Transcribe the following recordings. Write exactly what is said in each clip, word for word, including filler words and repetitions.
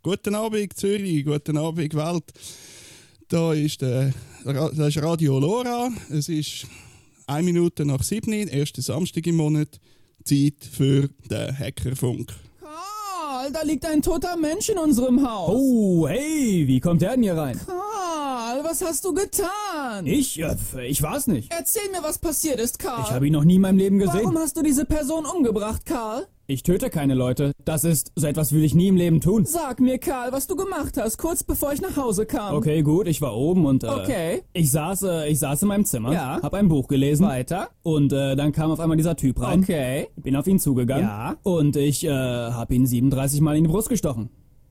Guten Abend Zürich, guten Abend Welt. Da ist, der, das ist Radio Lora. Es ist eine Minute nach sieben, erster Samstag im Monat. Zeit für den Hackerfunk. Karl, da liegt ein toter Mensch in unserem Haus. Oh, hey, wie kommt der denn hier rein? Karl, was hast du getan? Ich? Äh, ich war's nicht. Erzähl mir, was passiert ist, Karl. Ich habe ihn noch nie in meinem Leben gesehen. Warum hast du diese Person umgebracht, Karl? Ich töte keine Leute. Das ist, so etwas will ich nie im Leben tun. Sag mir, Karl, was du gemacht hast, kurz bevor ich nach Hause kam. Okay, gut, ich war oben und, äh, Okay. ich saß, äh, ich saß in meinem Zimmer, Ja. hab ein Buch gelesen. Weiter? Und, äh, dann kam auf einmal dieser Typ rein. Okay. Bin auf ihn zugegangen. Ja. Und ich, äh, hab ihn siebenunddreißig Mal in die Brust gestochen.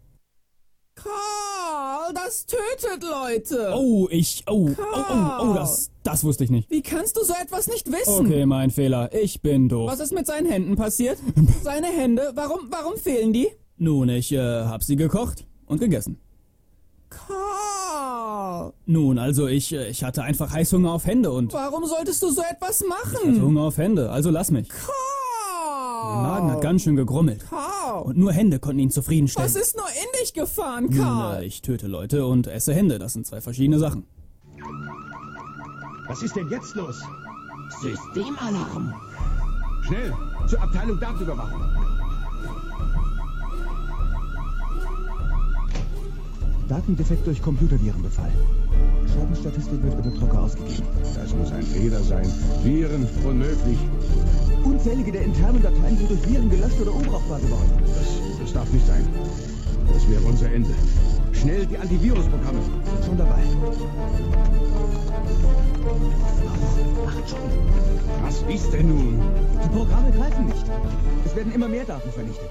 Karl, das tötet Leute. Oh, ich, oh, oh, oh, oh, das, das wusste ich nicht. Wie kannst du so etwas nicht wissen? Okay, mein Fehler. Ich bin doof. Was ist mit seinen Händen passiert? Seine Hände, warum, warum fehlen die? Nun, ich, äh, hab sie gekocht und gegessen. Karl, Nun, also ich, äh, ich hatte einfach Heißhunger auf Hände und... warum solltest du so etwas Ich hatte machen? Hunger auf Hände, also lass mich. Karl. Mein Magen hat ganz schön gegrummelt. Karl. Und nur Hände konnten ihn zufriedenstellen. Was ist nur in dich gefahren, Nun, Karl? äh, ich töte Leute und esse Hände, das sind zwei verschiedene Sachen. Was ist denn jetzt los? Systemalarm. Schnell, zur Abteilung Datenüberwachung. Datendefekt durch Computervirenbefall. Schadenstatistik wird über Drucker ausgegeben. Das muss ein Fehler sein. Viren, unmöglich. Unzählige der internen Dateien sind durch Viren gelöscht oder unbrauchbar geworden. Das, das darf nicht sein. Das wäre unser Ende. Schnell die Antivirusprogramme. Schon dabei. Macht schon. Was ist denn nun? Die Programme greifen nicht. Es werden immer mehr Daten vernichtet.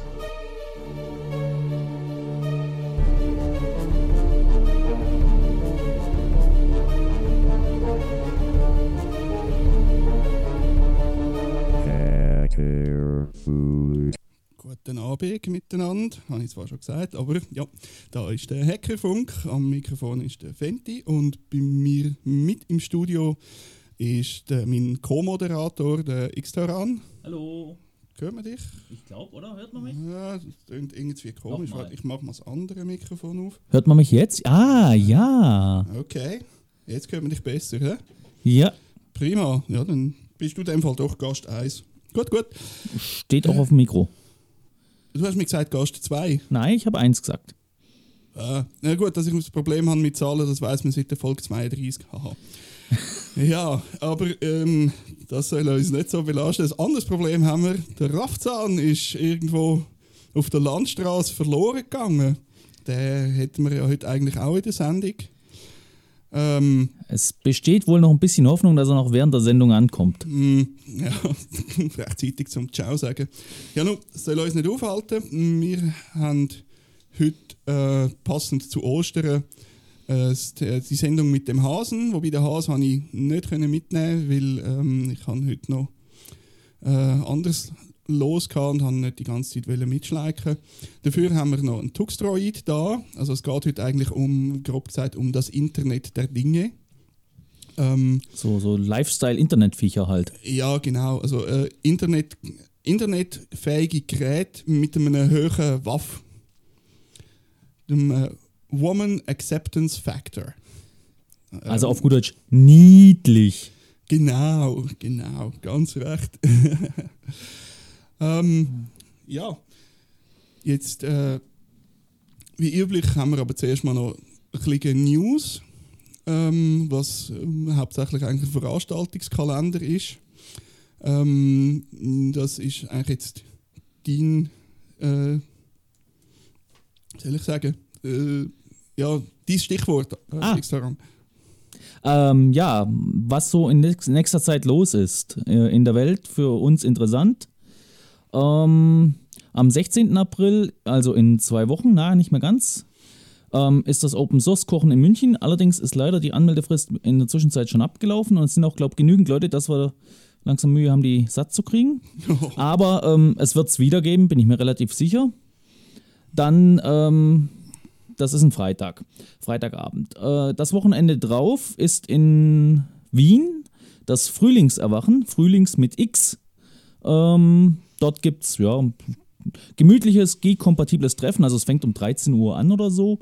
Guten Abend miteinander, habe ich zwar schon gesagt, aber ja, da ist der Hackerfunk, am Mikrofon ist der Fenti und bei mir mit im Studio ist der, mein Co-Moderator, der X-Taran. Hallo. Hören wir dich? Ich glaube, oder? Hört man mich? Ja, das klingt irgendwie komisch. Nochmal. Warte, ich mache mal das andere Mikrofon auf. Hört man mich jetzt? Ah, ja. Okay, jetzt hören wir dich besser, hä? Ja, Prima, ja, dann bist du in dem Fall doch Gast eins. Gut, gut. steht auch auf dem Mikro. Du hast mir gesagt Gast zwei. Nein, ich habe eins gesagt. Ah, na gut, dass ich das Problem habe mit Zahlen, das weiss man seit der Folge zweiunddreißig. Haha. Ja, aber ähm, das soll uns nicht so belasten. Ein anderes Problem haben wir. Der Raffzahn ist irgendwo auf der Landstraße verloren gegangen. Den hätten wir ja heute eigentlich auch in der Sendung. Ähm, Es besteht wohl noch ein bisschen Hoffnung, dass er noch während der Sendung ankommt. Mm, ja, rechtzeitig zum Ciao sagen. Ja, nun, das soll uns nicht aufhalten. Wir haben heute äh, passend zu Ostern äh, die Sendung mit dem Hasen. Wobei den Hasen habe ich nicht mitnehmen, weil ähm, ich habe heute noch äh, anders los und habe nicht die ganze Zeit mitschleichen. Dafür haben wir noch einen Tuxdroid da. Also es geht heute eigentlich um, grob gesagt, um das Internet der Dinge. Ähm, So, so Lifestyle-Internet-Viecher halt. Ja, genau. Also äh, Internet, internetfähige Geräte mit einem hohen W A F. Dem äh, Woman Acceptance Factor. Also auf gut Deutsch, niedlich. Genau, genau, ganz recht. ähm, ja, jetzt, äh, wie üblich, haben wir aber zuerst mal noch ein bisschen News, ähm, was ähm, hauptsächlich eigentlich ein Veranstaltungskalender ist. Ähm, das ist eigentlich jetzt dein, äh, soll ich sagen, äh, ja, dein Stichwort, äh, Ah. Instagram. Ähm, ja, was so in nächst- nächster Zeit los ist äh, in der Welt, für uns interessant. Ähm, am sechzehnten April, also in zwei Wochen, na, nicht mehr ganz, ähm, ist das Open Source Kochen in München. Allerdings ist leider die Anmeldefrist in der Zwischenzeit schon abgelaufen und es sind auch, glaube ich, genügend Leute, dass wir langsam Mühe haben, die satt zu kriegen. Aber ähm, es wird es wieder geben, bin ich mir relativ sicher. Dann, ähm, das ist ein Freitag, Freitagabend. Äh, das Wochenende drauf ist in Wien das Frühlingserwachen, Frühlings mit X. Ähm, dort gibt es ja, gemütliches, geek-kompatibles Treffen. Also es fängt um dreizehn Uhr an oder so.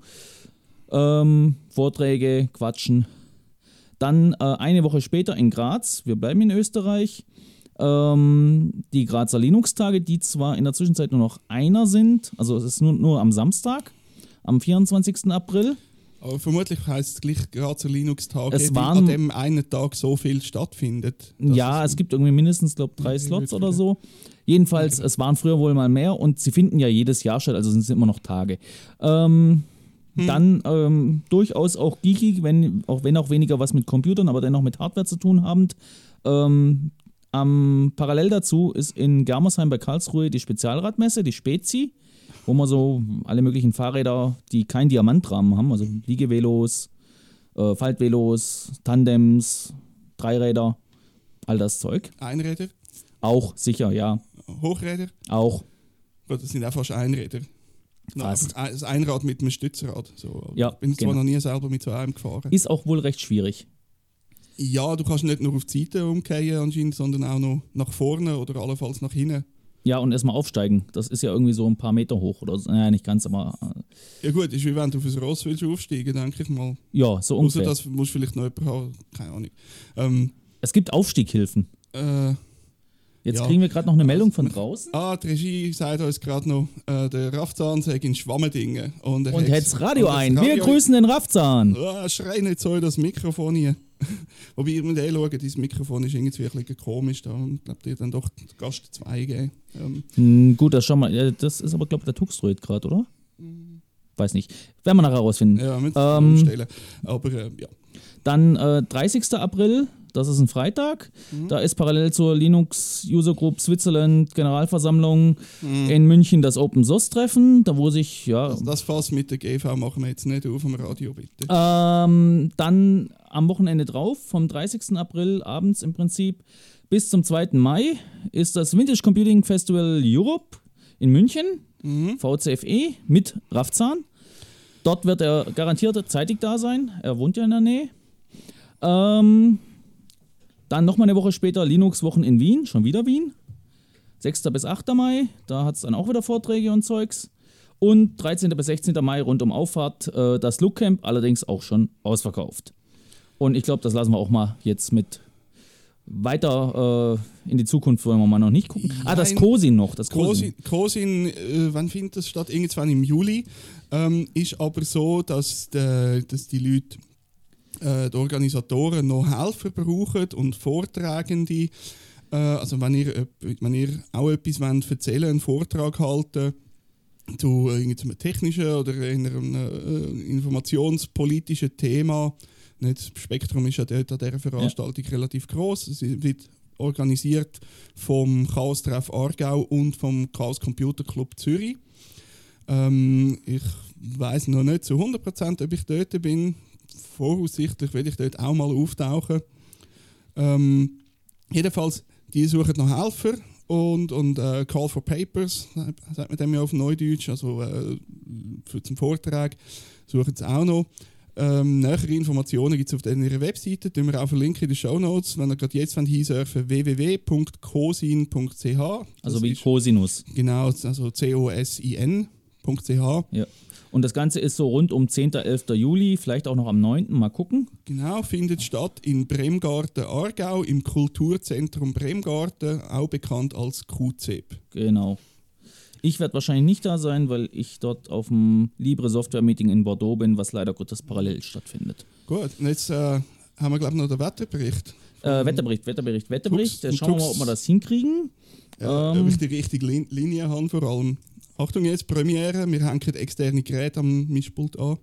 Ähm, Vorträge, Quatschen. Dann äh, eine Woche später in Graz, wir bleiben in Österreich, ähm, die Grazer Linux-Tage, die zwar in der Zwischenzeit nur noch einer sind, also es ist nur, nur am Samstag, am vierundzwanzigsten April. Aber vermutlich heisst es gleich Grazer Linux-Tage, Es weil waren- an dem einen Tag so viel stattfindet. dass Ja, es gibt irgendwie mindestens, glaube ich, drei Okay, Slots gut, oder okay. so. Jedenfalls, es waren früher wohl mal mehr und sie finden ja jedes Jahr statt, also sind es immer noch Tage. Ähm, Dann ähm, durchaus auch geeky, wenn auch, wenn auch weniger was mit Computern, aber dennoch mit Hardware zu tun habend. Ähm, am, parallel dazu ist in Germersheim bei Karlsruhe die Spezialradmesse, die Spezi, wo man so alle möglichen Fahrräder, die keinen Diamantrahmen haben, also Liegevelos, äh, Faltvelos, Tandems, Dreiräder, all das Zeug. Einräder, Auch sicher, ja, Hochräder, auch. Gut, das sind auch fast Einräder. No, Fast. einfach ein- das Einrad mit einem Stützrad. So. Ja, Ich bin zwar genau. noch nie selber mit so einem gefahren. Ist auch wohl recht schwierig. Ja, du kannst nicht nur auf die Seite umkehren anscheinend, sondern auch noch nach vorne oder allenfalls nach hinten. Ja, und erstmal aufsteigen. Das ist ja irgendwie so ein paar Meter hoch oder so. Naja, nicht ganz, aber äh, Ja gut, ist wie wenn du auf ein Ross willst aufsteigen, denke ich mal. ja, so Außer ungefähr. das muss vielleicht noch jemand haben, keine Ahnung. Ähm, Es gibt Aufstieghilfen. äh, Jetzt Ja. kriegen wir gerade noch eine Meldung von draußen. ah, die Regie sagt uns gerade noch, äh, der Raffzahn sei in Schwammendingen. Und, er Und hat's- hetz Radio und das ein. Wir Radio- grüßen den Raffzahn. Ah, schrei nicht so in das Mikrofon hier. Wobei, ihr müsst eh schauen, dieses Mikrofon ist irgendwie ein bisschen komisch. Da glaubt ihr dann doch Gast zwei geben. Ähm, Hm, gut, das schauen wir. Ja, das ist aber, glaube ich, der Tuxdroid gerade, oder? Weiß nicht. Werden wir nachher herausfinden. ja, mit Ähm, umstellen. Aber äh, ja. Dann äh, dreißigsten April, das ist ein Freitag. Da ist parallel zur Linux User Group Switzerland Generalversammlung in München das Open Source Treffen, da wo sich, ja, Also das Fass mit der G V machen wir jetzt nicht auf dem Radio, bitte. Ähm, dann am Wochenende drauf, vom dreißigsten April abends im Prinzip bis zum zweiten Mai, ist das Vintage Computing Festival Europe in München, V C F E mit Raffzahn. Dort wird er garantiert zeitig da sein, er wohnt ja in der Nähe. Ähm, dann nochmal eine Woche später Linux-Wochen in Wien, schon wieder Wien. sechsten bis achten Mai, da hat es dann auch wieder Vorträge und Zeugs. Und dreizehnten bis sechzehnten Mai rund um Auffahrt äh, das Look Camp, allerdings auch schon ausverkauft. Und ich glaube, das lassen wir auch mal jetzt mit weiter äh, in die Zukunft, wollen wir mal noch nicht gucken. Ah, das Nein. Cosin noch. Das Cosin. Krosin, äh, wann findet das statt? Irgendwann im Juli. Ähm, ist aber so, dass, de, dass die Leute, äh, die Organisatoren noch Helfer brauchen und Vortragende. Äh, also wenn ihr, öp- wenn ihr auch etwas wollt erzählen, einen Vortrag halten, zu irgendeinem technischen oder in einem äh, informationspolitischen Thema. Nicht, das Spektrum ist ja dort an dieser Veranstaltung ja. relativ groß. Es wird organisiert vom Chaos-Treff Aargau und vom Chaos Computer Club Zürich. Ähm, ich weiss noch nicht zu hundert Prozent, ob ich dort bin. Voraussichtlich werde ich dort auch mal auftauchen. Ähm, jedenfalls, die suchen noch Helfer und, und äh, Call for Papers, sagt man dem ja auf Neudeutsch, also äh, für zum Vortrag suchen sie auch noch. Ähm, nähere Informationen gibt es auf ihrer Webseite, die wir auch verlinken in den Shownotes. Wenn ihr gerade jetzt hinsurfen, w w w punkt cosin punkt c h. Also wie Cosinus. Genau, also C O S I N punkt c h. Ja. Und das Ganze ist so rund um zehnten, elften Juli, vielleicht auch noch am neunten Mal gucken. Genau, findet statt in Bremgarten, Aargau, im Kulturzentrum Bremgarten, auch bekannt als Q Z E P. Genau. Ich werde wahrscheinlich nicht da sein, weil ich dort auf dem Libre Software Meeting in Bordeaux bin, was leider Gottes parallel stattfindet. Gut, und jetzt äh, haben wir, glaube ich, noch den Wetterbericht. Äh, Wetterbericht, Wetterbericht, Wetterbericht. Tux- Schauen wir mal, Tux- ob wir das hinkriegen. Ja, Ähm. ob ich die richtige Lin- Linie habe vor allem. Achtung jetzt, Premiere, wir hängen externe Geräte am Mischpult an.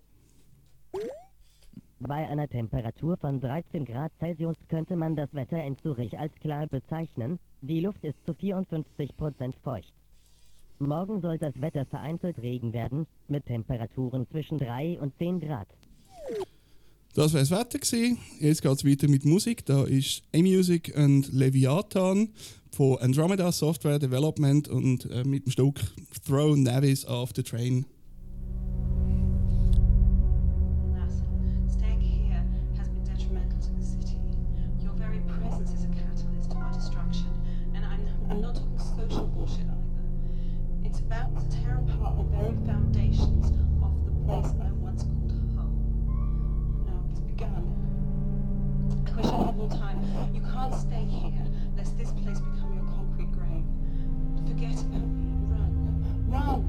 Bei einer Temperatur von dreizehn Grad Celsius könnte man das Wetter in Zürich als klar bezeichnen. Die Luft ist zu vierundfünfzig Prozent feucht. Morgen soll das Wetter vereinzelt Regen werden, mit Temperaturen zwischen drei und zehn Grad. Das war das Wetter gewesen. Jetzt geht es weiter mit Musik. Da ist A-Music und Leviathan von Andromeda Software Development und äh, mit dem Stück Throw Navis Off the Train. Staying here has been detrimental to the city. Your very presence is a catalyst to my destruction, and I'm not talking social bullshit either. It's can't stay here, lest this place become your concrete grave. Forget about me. Run. Run!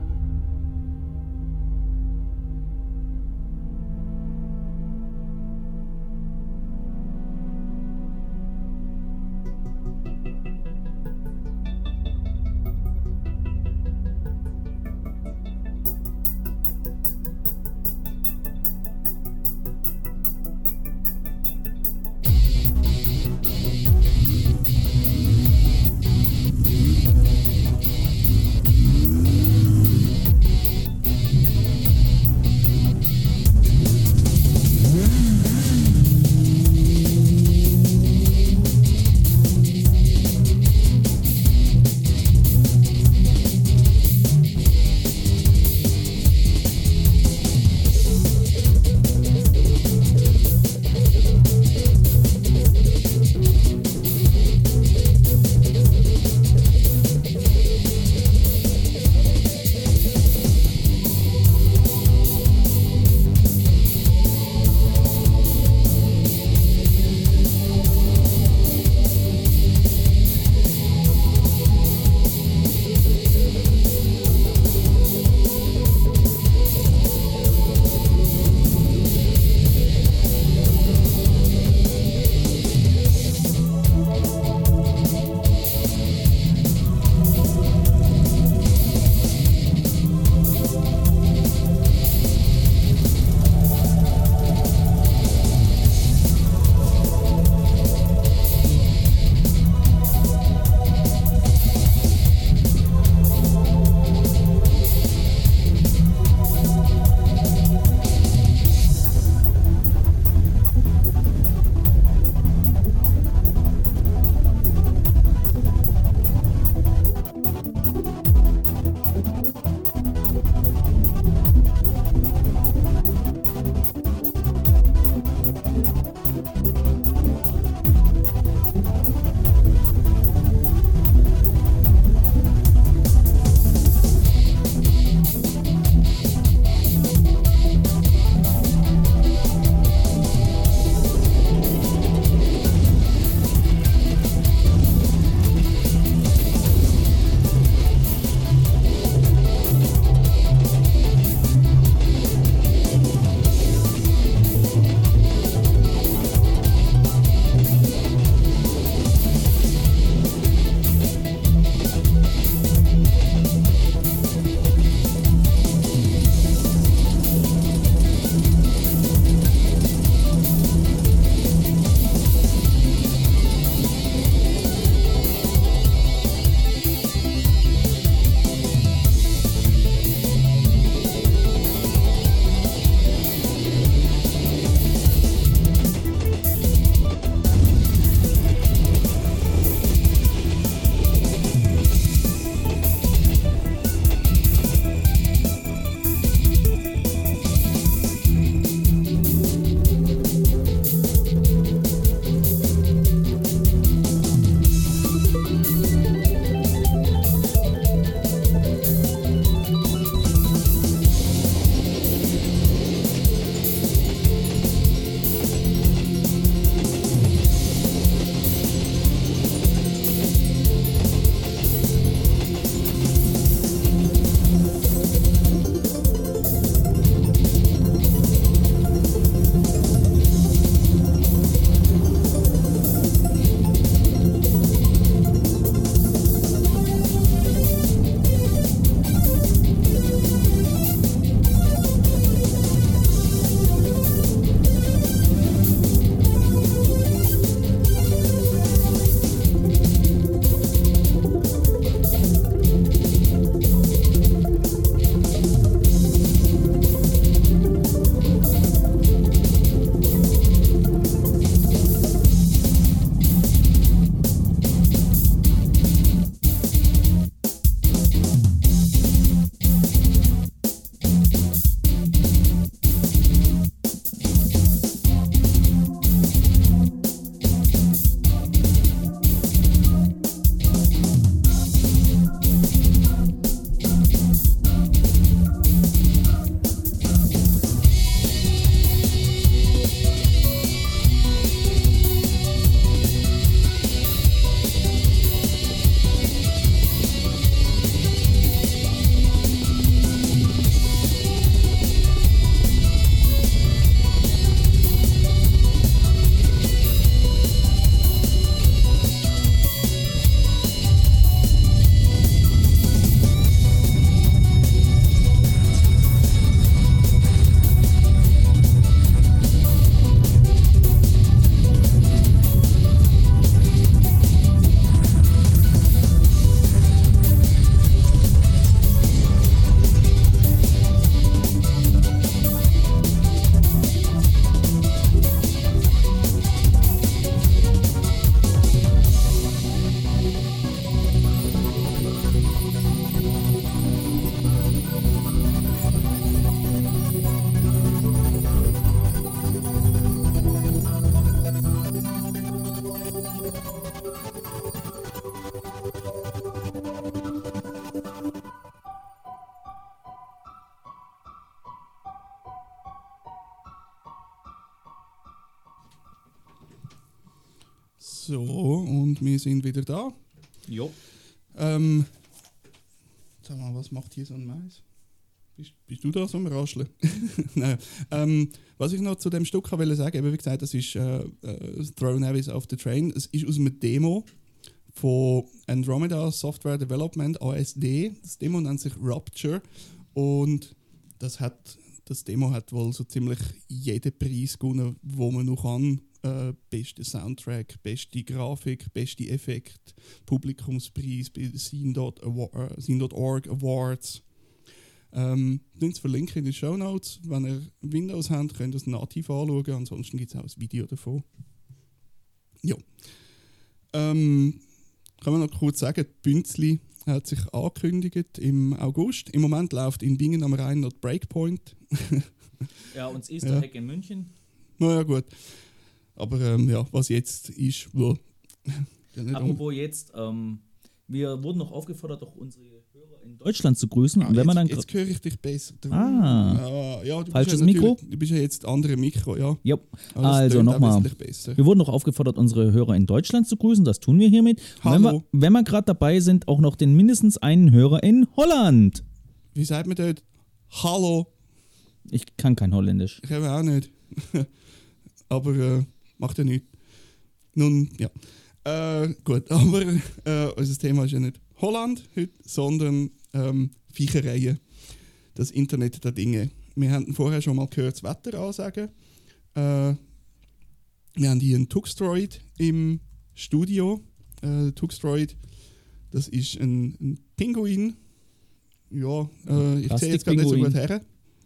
So, und wir sind wieder da. Jo. Ähm, sag mal, was macht hier so ein Mais? Bist, bist du da so am Rascheln? Nein. Ähm, was ich noch zu dem Stück wollte sagen, eben wie gesagt, das ist äh, äh, Throw Navis off the Train. Es ist aus einem Demo von Andromeda Software Development, A S D. Das Demo nennt sich Rapture und das, hat, das Demo hat wohl so ziemlich jeden Preis gewonnen, wo man noch kann. Äh, beste Soundtrack, beste Grafik, beste Effekt, Publikumspreis bei Scene dot org Awards. Ähm, das verlinke in den Shownotes. Wenn ihr Windows habt, könnt ihr das nativ anschauen. Ansonsten gibt es auch ein Video davon. Ja. Ähm, kann man noch kurz sagen, die Bünzli hat sich angekündigt im August. Im Moment läuft in Bingen am Rhein noch Breakpoint. Ja, und das Easter Hack ja. in München. Na ja, gut. Aber ähm, ja, was jetzt ist, wo. Apropos jetzt, ähm, wir wurden noch aufgefordert, auch unsere Hörer in Deutschland zu grüßen. Ah, und wenn jetzt, man dann jetzt höre ich dich besser. Ah, ja, ja, du falsches bist ja Mikro? Du bist ja jetzt andere Mikro, ja. Ja, Aber also nochmal. Wir wurden noch aufgefordert, unsere Hörer in Deutschland zu grüßen. Das tun wir hiermit. Und wenn wir, wenn wir gerade dabei sind, auch noch den mindestens einen Hörer in Holland. Wie sagt man dort? Hallo. Ich kann kein Holländisch. Ich habe auch nicht. Aber äh, macht ja nichts. Nun, ja. Äh, gut, aber äh, unser Thema ist ja nicht Holland heute, sondern ähm, Viechereien. Das Internet der Dinge. Wir haben vorher schon mal gehört, das Wetter ansagen. Äh, wir haben hier einen Tuxdroid im Studio. Äh, Tuxdroid, das ist ein, ein Pinguin. Ja, äh, ich sehe jetzt gar nicht so gut her.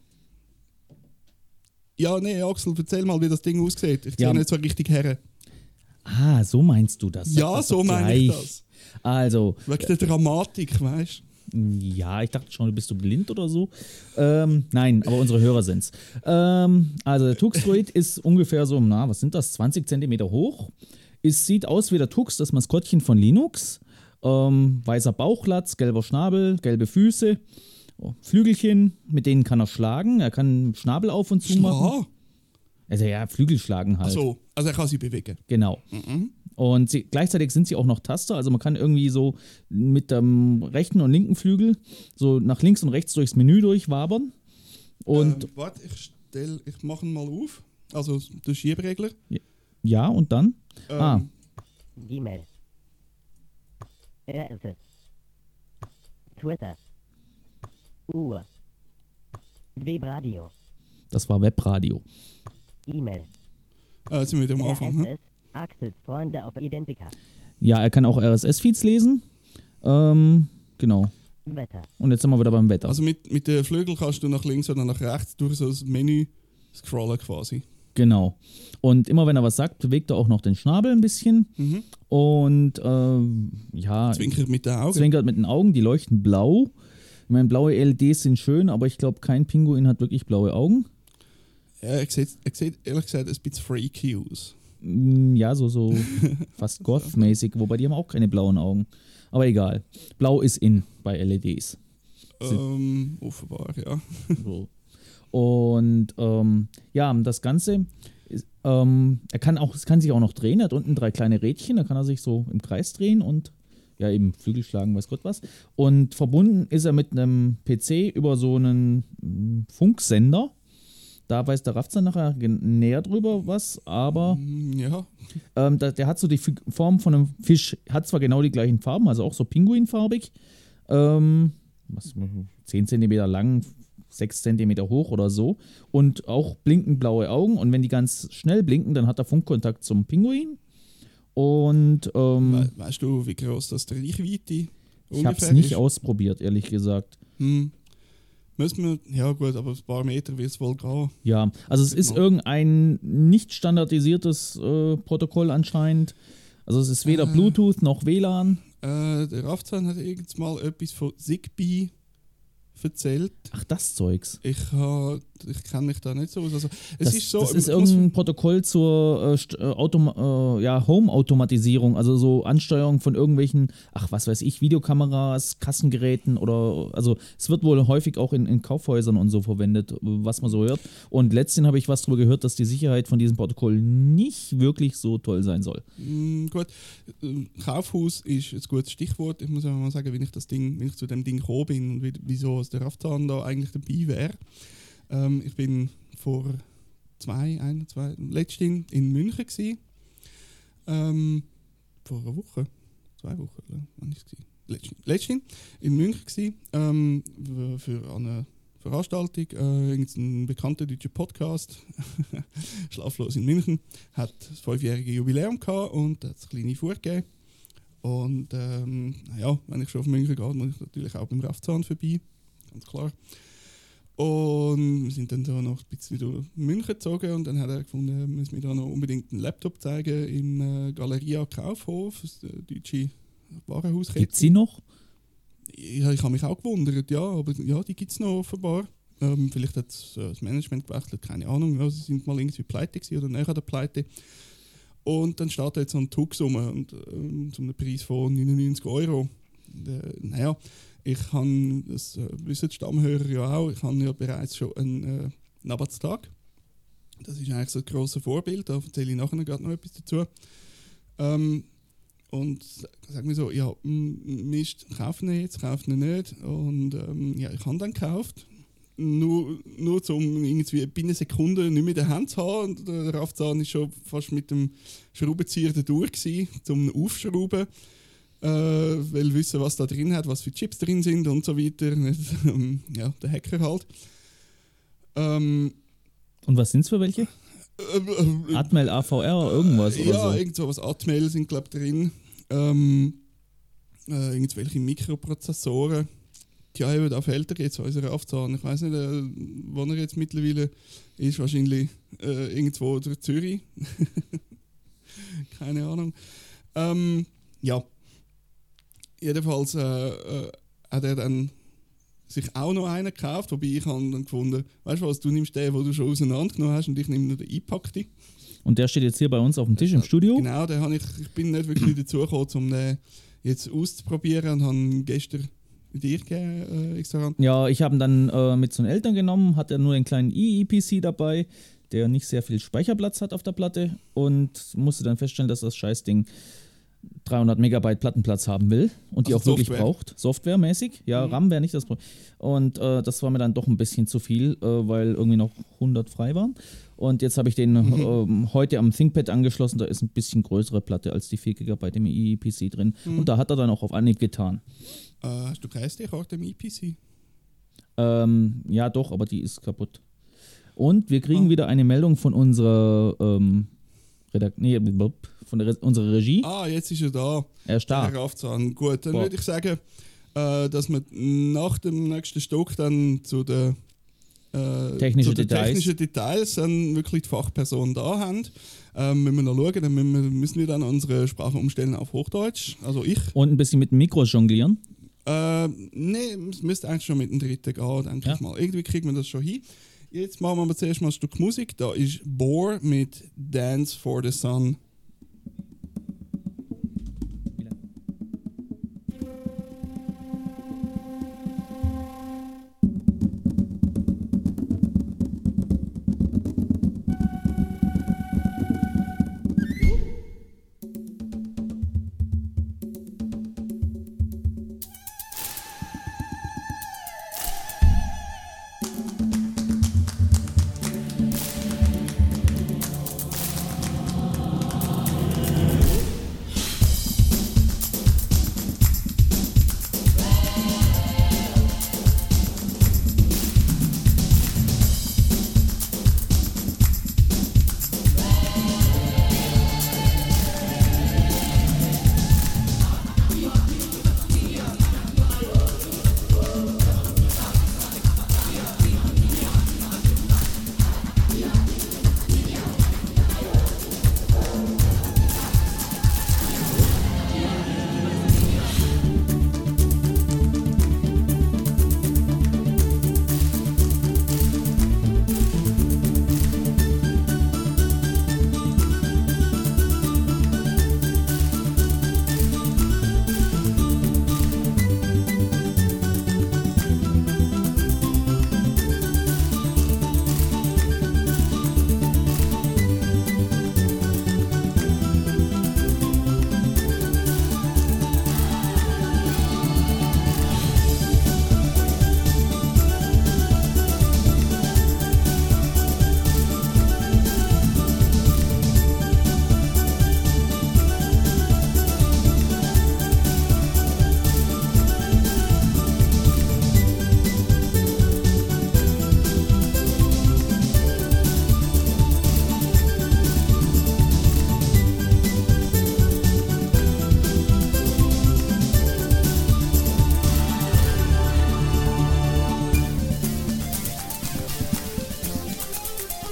Ja, nee, Axel, erzähl mal, wie das Ding aussieht. Ich sehe ja. nicht so richtig her. Ah, so meinst du das? Sag ja, das so meine ich das. Also. Wegen der Dramatik, weißt du? Ja, ich dachte schon, bist du blind oder so. Ähm, nein, aber unsere Hörer sind's. Ähm, also der Tuxdroid ist ungefähr so, na, was sind das, zwanzig Zentimeter hoch. Es sieht aus wie der Tux, das Maskottchen von Linux. Ähm, weißer Bauchlatz, gelber Schnabel, gelbe Füße. Flügelchen, mit denen kann er schlagen. Er kann Schnabel auf und zu machen. Also ja, Flügel schlagen halt. Ach so, also er kann sie bewegen. Genau. Mhm. Und sie, gleichzeitig sind sie auch noch Taster. Also man kann irgendwie so mit dem rechten und linken Flügel so nach links und rechts durchs Menü durchwabern. Und ähm, warte, ich stell, ich mache ihn mal auf. Also der Schieberegler. Ja, und dann? Ähm, ah. E-Mail. R S S. Twitter. Uhr. Webradio. Das war Webradio. E-Mail. Äh, sind wir wieder am Anfang, R S S, hm? Axels Freunde auf Identica. Ja, er kann auch R S S-Feeds lesen. Ähm, genau. Wetter. Und jetzt sind wir wieder beim Wetter. Also mit, mit den Flügeln kannst du nach links oder nach rechts durch so das Menü scrollen quasi. Genau. Und immer wenn er was sagt, bewegt er auch noch den Schnabel ein bisschen. Mhm. Und ähm, ja. Zwinkert mit den Augen. Zwinkert mit den Augen, die leuchten blau. Ich meine, blaue L E Ds sind schön, aber ich glaube, kein Pinguin hat wirklich blaue Augen. Ja, er sieht, er sieht ehrlich gesagt ein bisschen freaky aus. Ja, so, so fast Goth-mäßig, wobei die haben auch keine blauen Augen. Aber egal. Blau ist in bei L E Ds. Ähm, offenbar, ja. So. Und ähm, ja, das Ganze, ist, ähm, er kann auch, es kann sich auch noch drehen. Er hat unten drei kleine Rädchen, da kann er sich so im Kreis drehen und ja, eben Flügel schlagen, weiß Gott was. Und verbunden ist er mit einem P C über so einen mh, Funksender. Da weiß der Raff dann nachher näher drüber was, aber ja. ähm, der, der hat so die Form von einem Fisch, hat zwar genau die gleichen Farben, also auch so pinguinfarbig, ähm, was, zehn Zentimeter lang, sechs Zentimeter hoch oder so und auch blinkend blaue Augen und wenn die ganz schnell blinken, dann hat er Funkkontakt zum Pinguin. Und ähm, We weißt du, wie groß das die Reichweite ich habe es nicht ist? ausprobiert, ehrlich gesagt. Hm. Müssen wir, ja gut, aber ein paar Meter wird es wohl gehen. Ja, also es ist irgendein nicht standardisiertes äh, Protokoll anscheinend. Also es ist weder äh, Bluetooth noch W L A N. Äh, der Rafzahn hat irgendwann mal etwas von Zigbee erzählt. Ach, das Zeugs. Ich, ich kenne mich da nicht so aus. Also, es das, ist so, das ist irgendein Protokoll zur äh, Automa- äh, ja, Home-Automatisierung, also so Ansteuerung von irgendwelchen, ach was weiß ich, Videokameras, Kassengeräten oder, also es wird wohl häufig auch in, in Kaufhäusern und so verwendet, was man so hört. Und letztens habe ich was darüber gehört, dass die Sicherheit von diesem Protokoll nicht wirklich so toll sein soll. Mm, gut, Kaufhaus ist ein gutes Stichwort. Ich muss auch mal sagen, wie ich, das Ding, wie ich zu dem Ding gekommen bin und wie, wieso der Rafzahn da eigentlich dabei wäre. Ähm, ich bin vor zwei, ein, zwei, letztens in München gsi. Ähm, vor einer Woche, zwei Wochen, oder? Wann ist es? Letztens, letztens in München gsi, ähm, für eine Veranstaltung. Äh, ein bekannter deutscher Podcast, Schlaflos in München, hat das fünfjährige Jubiläum gehabt und hat eine kleine Fuhr gegeben. Und ähm, naja, wenn ich schon auf München gehe, muss ich natürlich auch beim Rafzahn vorbei, ganz klar. Und wir sind dann da noch ein bisschen durch München gezogen und dann hat er gefunden, er muss mir da noch unbedingt einen Laptop zeigen im äh, Galeria Kaufhof, das äh, deutsche Warenhauskette. Gibt es sie noch? Ja, ich habe mich auch gewundert, ja, aber ja, die gibt es noch offenbar. Ähm, vielleicht hat äh, das Management gewechselt, keine Ahnung. Ja, sie sind mal irgendwie pleite gewesen oder näher an der Pleite. Und dann steht jetzt so ein Tux rum und äh, zu einem Preis von neunundneunzig Euro. Und, äh, naja, ich habe, das äh, wissen die Stammhörer ja auch, ich habe ja bereits schon einen äh, Nabatstag. Das ist eigentlich so ein grosses Vorbild, da erzähle ich nachher gerade noch etwas dazu. Ähm, und sag mir so, ja, Mist, kauf ihn jetzt, kauf ihn nicht. Und ähm, ja, ich habe dann gekauft. Nur, nur um irgendwie binnen Sekunden nicht mehr in der Hand zu haben. Und der Rafzahn war schon fast mit dem Schraubenzieher da durch gewesen, zum Aufschrauben. Äh, weil wissen, was da drin hat, was für Chips drin sind und so weiter. Ja, der Hacker halt. Ähm, und was sind es für welche? Äh, äh, Atmel, A V R, irgendwas oder ja, so? irgend so was Atmel sind, glaube ich, drin. Ähm, äh, irgendwelche Mikroprozessoren. Tja, eben, da fehlt er jetzt, unser Rafzahn. Ich weiß nicht, äh, wo er jetzt mittlerweile ist. Wahrscheinlich äh, irgendwo durch Zürich. Keine Ahnung. Ähm, ja. Jedenfalls äh, äh, hat er dann sich auch noch einen gekauft, wobei ich habe dann gefunden, weißt du was, du nimmst den, den du schon auseinandergenommen hast und ich nehme nur den eingepackten. Und der steht jetzt hier bei uns auf dem Tisch im Studio? Genau, den habe ich, ich bin nicht wirklich dazu gekommen, um den jetzt auszuprobieren und habe gestern dir gegeben, äh, extra. Ja, ich habe ihn dann äh, mit zu den Eltern genommen, hat er nur einen kleinen E E P C dabei, der nicht sehr viel Speicherplatz hat auf der Platte und musste dann feststellen, dass das Scheißding dreihundert Megabyte Plattenplatz haben will und die also auch wirklich Software. braucht, softwaremäßig. Ja, mhm. RAM wäre nicht das Problem. Und äh, das war mir dann doch ein bisschen zu viel, äh, weil irgendwie noch hundert frei waren. Und jetzt habe ich den mhm. äh, heute am ThinkPad angeschlossen, da ist ein bisschen größere Platte als die vier Gigabyte im E E P C drin. Mhm. Und da hat er dann auch auf Anhieb getan. Äh, hast du keine S D-Karte im E E P C? Ähm, ja doch, aber die ist kaputt. Und wir kriegen ah. wieder eine Meldung von unserer ähm, Redakt- nee, von der Re- unserer Regie. Ah, jetzt ist er da. Er ist da. Der Rafzahn. Gut, dann würde ich sagen, äh, dass wir nach dem nächsten Stock dann zu den äh, Technische zu den Details. technischen Details dann wirklich die Fachperson da haben. Ähm, wenn wir noch schauen, dann müssen wir, müssen wir dann unsere Sprache umstellen auf Hochdeutsch. Also ich. Und ein bisschen mit dem Mikro jonglieren. Äh, nee, es müsste eigentlich schon mit dem dritten gehen, denke Ja. ich mal. Irgendwie kriegen wir das schon hin. Jetzt machen wir aber zuerst mal ein Stück Musik. Da ist Bohr mit Dance for the Sun.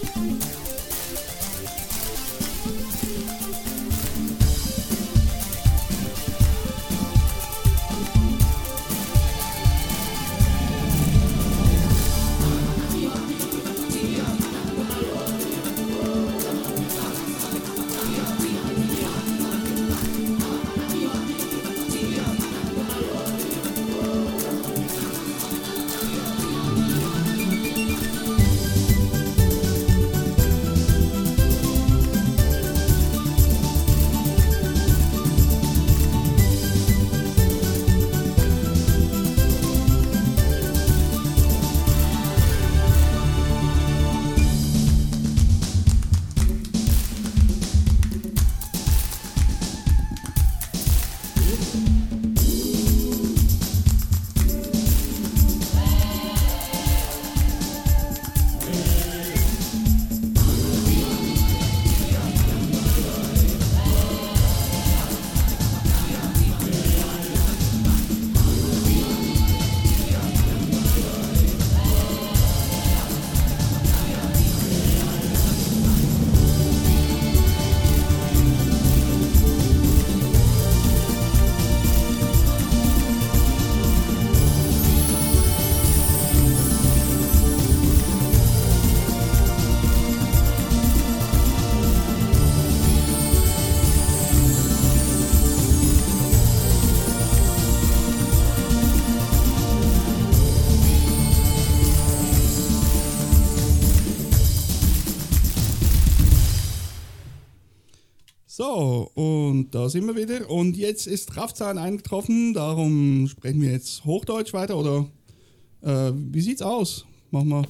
So, und da sind wir wieder. Und jetzt ist Rafzahn eingetroffen, darum sprechen wir jetzt Hochdeutsch weiter, oder äh, wie sieht's aus? Machen wir.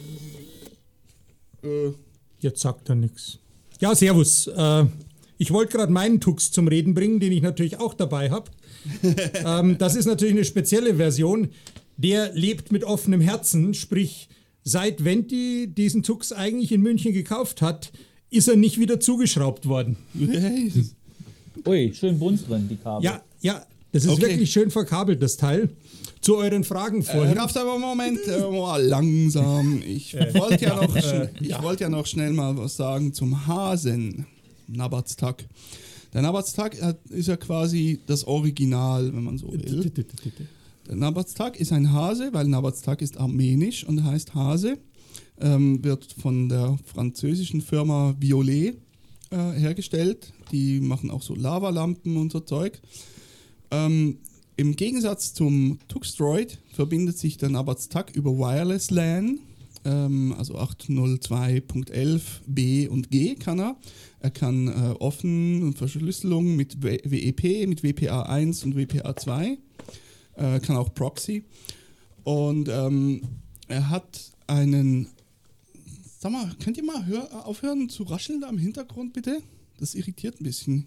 Äh. Jetzt sagt er nichts. Ja, servus. Äh, ich wollte gerade meinen Tux zum Reden bringen, den ich natürlich auch dabei habe. ähm, das ist natürlich eine spezielle Version. Der lebt mit offenem Herzen, sprich, seit Venti diesen Tux eigentlich in München gekauft hat, ist er nicht wieder zugeschraubt worden. Ui, schön bunt drin, die Kabel. Ja, ja, das ist Okay. wirklich schön verkabelt, das Teil. Zu euren Fragen vorhin. Äh, darfst aber Moment, äh, mal langsam. Ich wollte ja, noch schn- ich wollt ja noch schnell mal was sagen zum Hasen. Nabatztag. Der Nabatztag hat- ist ja quasi das Original, wenn man so will. Der Nabatztag ist ein Hase, weil Nabatztag ist armenisch und heißt Hase. Ähm, wird von der französischen Firma Violet äh, hergestellt. Die machen auch so Lavalampen und so Zeug. Ähm, Im Gegensatz zum Tuxdroid verbindet sich der Nabatztag über Wireless LAN, ähm, also achthundertzwei Punkt elf B und G kann er. Er kann äh, offen Verschlüsselung mit W E P, mit W P A eins und W P A zwei, äh, kann auch Proxy. Und ähm, er hat einen, sag mal, könnt ihr mal hör, aufhören zu rascheln da im Hintergrund bitte? Das irritiert ein bisschen.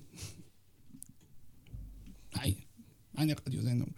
Nein. Eine Radiosendung.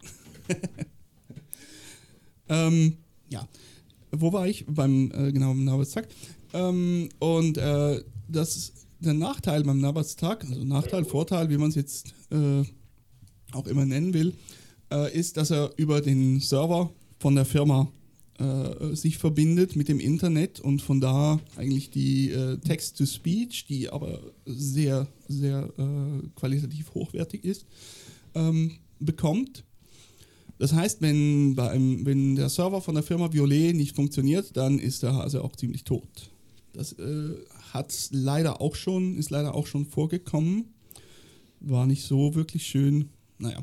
ähm, ja, wo war ich? Beim, äh, genau, beim Nabatztag. Ähm, und äh, das, der Nachteil beim Nabatztag, also Nachteil, Vorteil, wie man es jetzt äh, auch immer nennen will, äh, ist, dass er über den Server von der Firma äh, sich verbindet mit dem Internet und von da eigentlich die äh, Text-to-Speech, die aber sehr, sehr äh, qualitativ hochwertig ist, Ähm, bekommt. Das heißt, wenn, bei einem, wenn der Server von der Firma Violet nicht funktioniert, dann ist der Hase auch ziemlich tot. Das äh, hat leider auch schon, ist leider auch schon vorgekommen. War nicht so wirklich schön. Naja.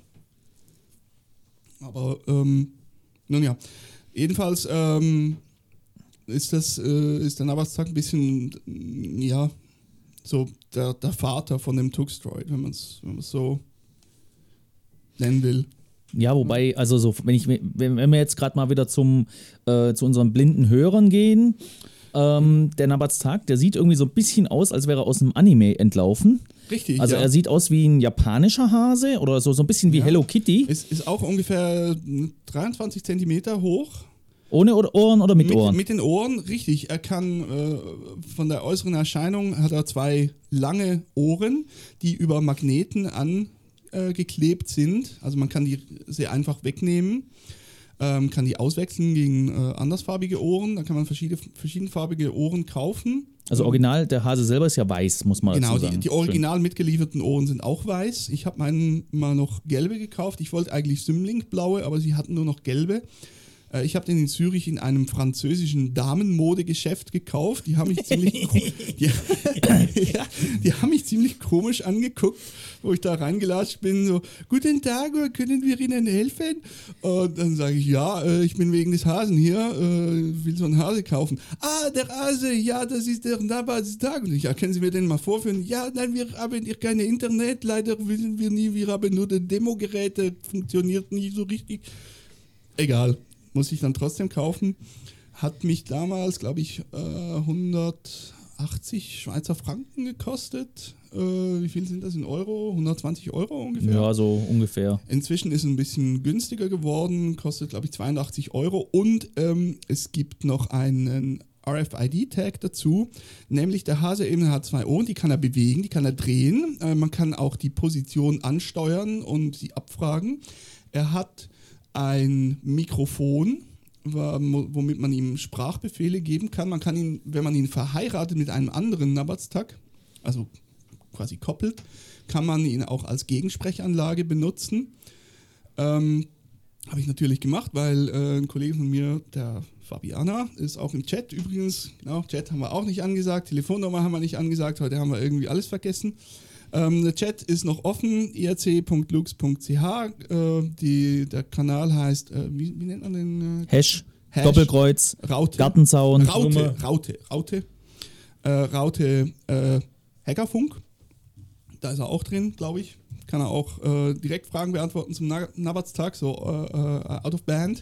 Aber ähm, nun ja. Jedenfalls ähm, ist das äh, ist der Nabatztag ein bisschen ja so der, der Vater von dem Tuxdroid, wenn man es wenn man's so nennen will. Ja, wobei, also so, wenn ich, wenn, wenn wir jetzt gerade mal wieder zum, äh, zu unseren blinden Hörern gehen, ähm, der Nabatztag, der sieht irgendwie so ein bisschen aus, als wäre er aus einem Anime entlaufen. Richtig, Also ja. er sieht aus wie ein japanischer Hase oder so, so ein bisschen wie Ja. Hello Kitty. Es ist auch ungefähr dreiundzwanzig Zentimeter hoch. Ohne oder Ohren oder mit, Ohren? Mit den Ohren, richtig. Er kann äh, von der äußeren Erscheinung hat er zwei lange Ohren, die über Magneten angeklebt sind. Also man kann die sehr einfach wegnehmen. ähm, kann die auswechseln gegen äh, andersfarbige Ohren. Da kann man verschiedene, verschiedenfarbige Ohren kaufen. Also original, der Hase selber ist ja weiß, muss man Genau, dazu sagen. die, die original mitgelieferten Ohren sind auch weiß. Ich habe meinen mal noch gelbe gekauft. Ich wollte eigentlich Symling-blaue, aber sie hatten nur noch gelbe. Äh, ich habe den in Zürich in einem französischen Damenmodegeschäft gekauft. Die haben mich ziemlich, ko- die, ja, die haben mich ziemlich komisch angeguckt, wo ich da reingelatscht bin. So, guten Tag, können wir Ihnen helfen? Und dann sage ich, ja, äh, ich bin wegen des Hasen hier, äh, will so einen Hase kaufen. Ah, der Hase, ja, das ist der Nabaztag. Und ich, ja, können Sie mir den mal vorführen? Ja, nein, wir haben hier keine Internet, leider wissen wir nie, wir haben nur das Demogerät, das funktioniert nicht so richtig. Egal, muss ich dann trotzdem kaufen. Hat mich damals, glaube ich, äh, hundertachtzig Schweizer Franken gekostet. Äh, wie viel sind das in Euro? hundertzwanzig Euro ungefähr? Ja, so ungefähr. Inzwischen ist es ein bisschen günstiger geworden, kostet, glaube ich, zweiundachtzig Euro. Und ähm, es gibt noch einen R F I D-Tag dazu, nämlich der Hase eben hat zwei Ohren, die kann er bewegen, die kann er drehen. Äh, man kann auch die Position ansteuern und sie abfragen. Er hat ein Mikrofon, womit man ihm Sprachbefehle geben kann. Man kann ihn, wenn man ihn verheiratet mit einem anderen Nabaztag, also quasi koppelt, kann man ihn auch als Gegensprechanlage benutzen. Ähm, habe ich natürlich gemacht, weil äh, ein Kollege von mir, der Fabiana, ist auch im Chat übrigens. Genau, Chat haben wir auch nicht angesagt, Telefonnummer haben wir nicht angesagt, heute haben wir irgendwie alles vergessen. Ähm, der Chat ist noch offen, i r c punkt lux punkt c h. Äh, die, der Kanal heißt, äh, wie, wie nennt man den? Äh, Hash, Hash, Doppelkreuz, Raute, Gartenzaun. Raute, Raute, Raute, äh, Raute äh, Hackerfunk. Da ist er auch drin, glaube ich. Kann er auch äh, direkt Fragen beantworten zum Na- Nabaztag, so äh, äh, out of band.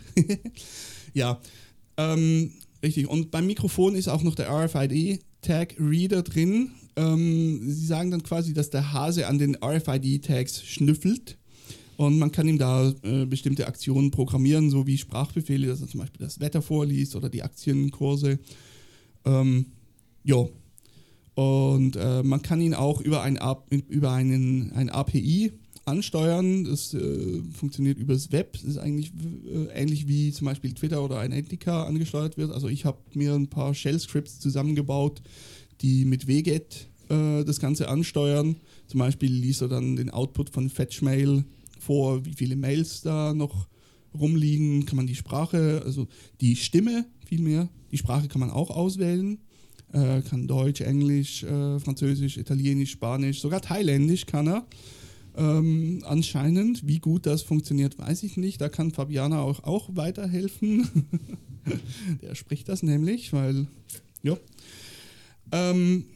Ja, ähm, richtig. Und beim Mikrofon ist auch noch der R F I D-Tag-Reader drin. Ähm, sie sagen dann quasi, dass der Hase an den R F I D-Tags schnüffelt und man kann ihm da äh, bestimmte Aktionen programmieren, so wie Sprachbefehle, dass er zum Beispiel das Wetter vorliest oder die Aktienkurse. Ähm, ja. Und äh, man kann ihn auch über ein, über einen, ein A P I ansteuern. Das äh, funktioniert übers Web. Das ist eigentlich äh, ähnlich wie zum Beispiel Twitter oder ein Etika angesteuert wird. Also ich habe mir ein paar Shell-Scripts zusammengebaut, die mit W G E T äh, das Ganze ansteuern. Zum Beispiel liest er dann den Output von Fetchmail vor, wie viele Mails da noch rumliegen. Kann man die Sprache, also die Stimme vielmehr, die Sprache kann man auch auswählen. Äh, kann Deutsch, Englisch, äh, Französisch, Italienisch, Spanisch, sogar Thailändisch kann er. Ähm, anscheinend, wie gut das funktioniert, weiß ich nicht. Da kann Fabiana auch, auch weiterhelfen. Der spricht das nämlich, weil, ja. Ähm,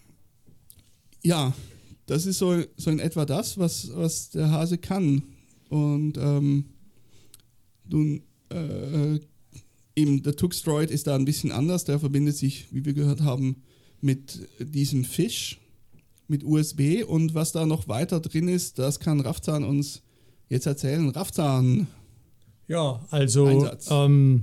ja, das ist so, so in etwa das, was, was der Hase kann. Und ähm, nun, äh, eben der Tuxdroid ist da ein bisschen anders. Der verbindet sich, wie wir gehört haben, mit diesem Fisch, mit U S B. Und was da noch weiter drin ist, das kann Rafzan uns jetzt erzählen. Rafzan. Ja, also ähm,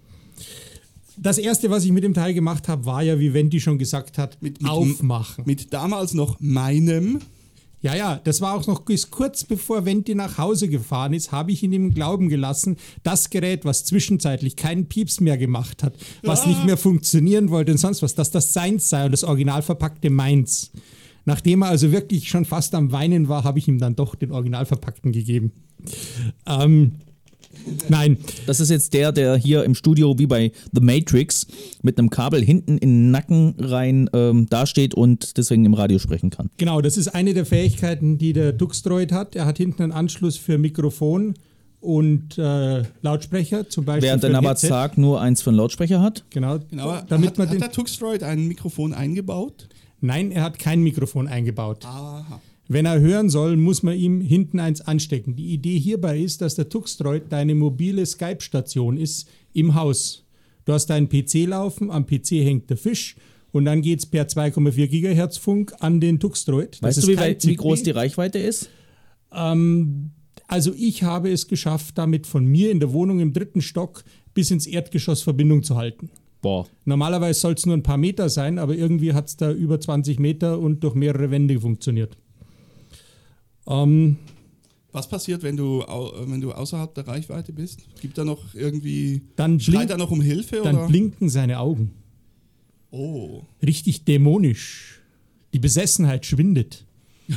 das erste, was ich mit dem Teil gemacht habe, war ja, wie Wenti schon gesagt hat, mit, mit aufmachen. Mit damals noch meinem. Ja, ja, das war auch noch bis kurz bevor Wenti nach Hause gefahren ist, habe ich ihn ihm glauben gelassen, das Gerät, was zwischenzeitlich keinen Pieps mehr gemacht hat, was ja. nicht mehr funktionieren wollte und sonst was, dass das seins sei und das original verpackte meins. Nachdem er also wirklich schon fast am Weinen war, habe ich ihm dann doch den original verpackten gegeben. Ähm, Nein. Das ist jetzt der, der hier im Studio wie bei The Matrix mit einem Kabel hinten in den Nacken rein ähm, dasteht und deswegen im Radio sprechen kann. Genau, das ist eine der Fähigkeiten, die der Tuxdroid hat. Er hat hinten einen Anschluss für Mikrofon und äh, Lautsprecher, zum Beispiel. Während für der Nabaztag nur eins für einen Lautsprecher hat. Genau. genau damit hat, man hat den der Tuxdroid ein Mikrofon eingebaut? Nein, er hat kein Mikrofon eingebaut. Aha. Wenn er hören soll, muss man ihm hinten eins anstecken. Die Idee hierbei ist, dass der Tuxdroid deine mobile Skype-Station ist im Haus. Du hast deinen P C laufen, am P C hängt der Fisch und dann geht es per zwei Komma vier Gigahertz Funk an den Tuxdroid. Weißt du, wie, weit, wie groß die Reichweite ist? Ähm, also ich habe es geschafft, damit von mir in der Wohnung im dritten Stock bis ins Erdgeschoss Verbindung zu halten. Boah. Normalerweise soll es nur ein paar Meter sein, aber irgendwie hat es da über zwanzig Meter und durch mehrere Wände funktioniert. Ähm, Was passiert, wenn du, au- wenn du außerhalb der Reichweite bist? Gibt da noch irgendwie, Dann, schreit blink, er noch um Hilfe? dann oder? blinken seine Augen. Oh. Richtig dämonisch. Die Besessenheit schwindet.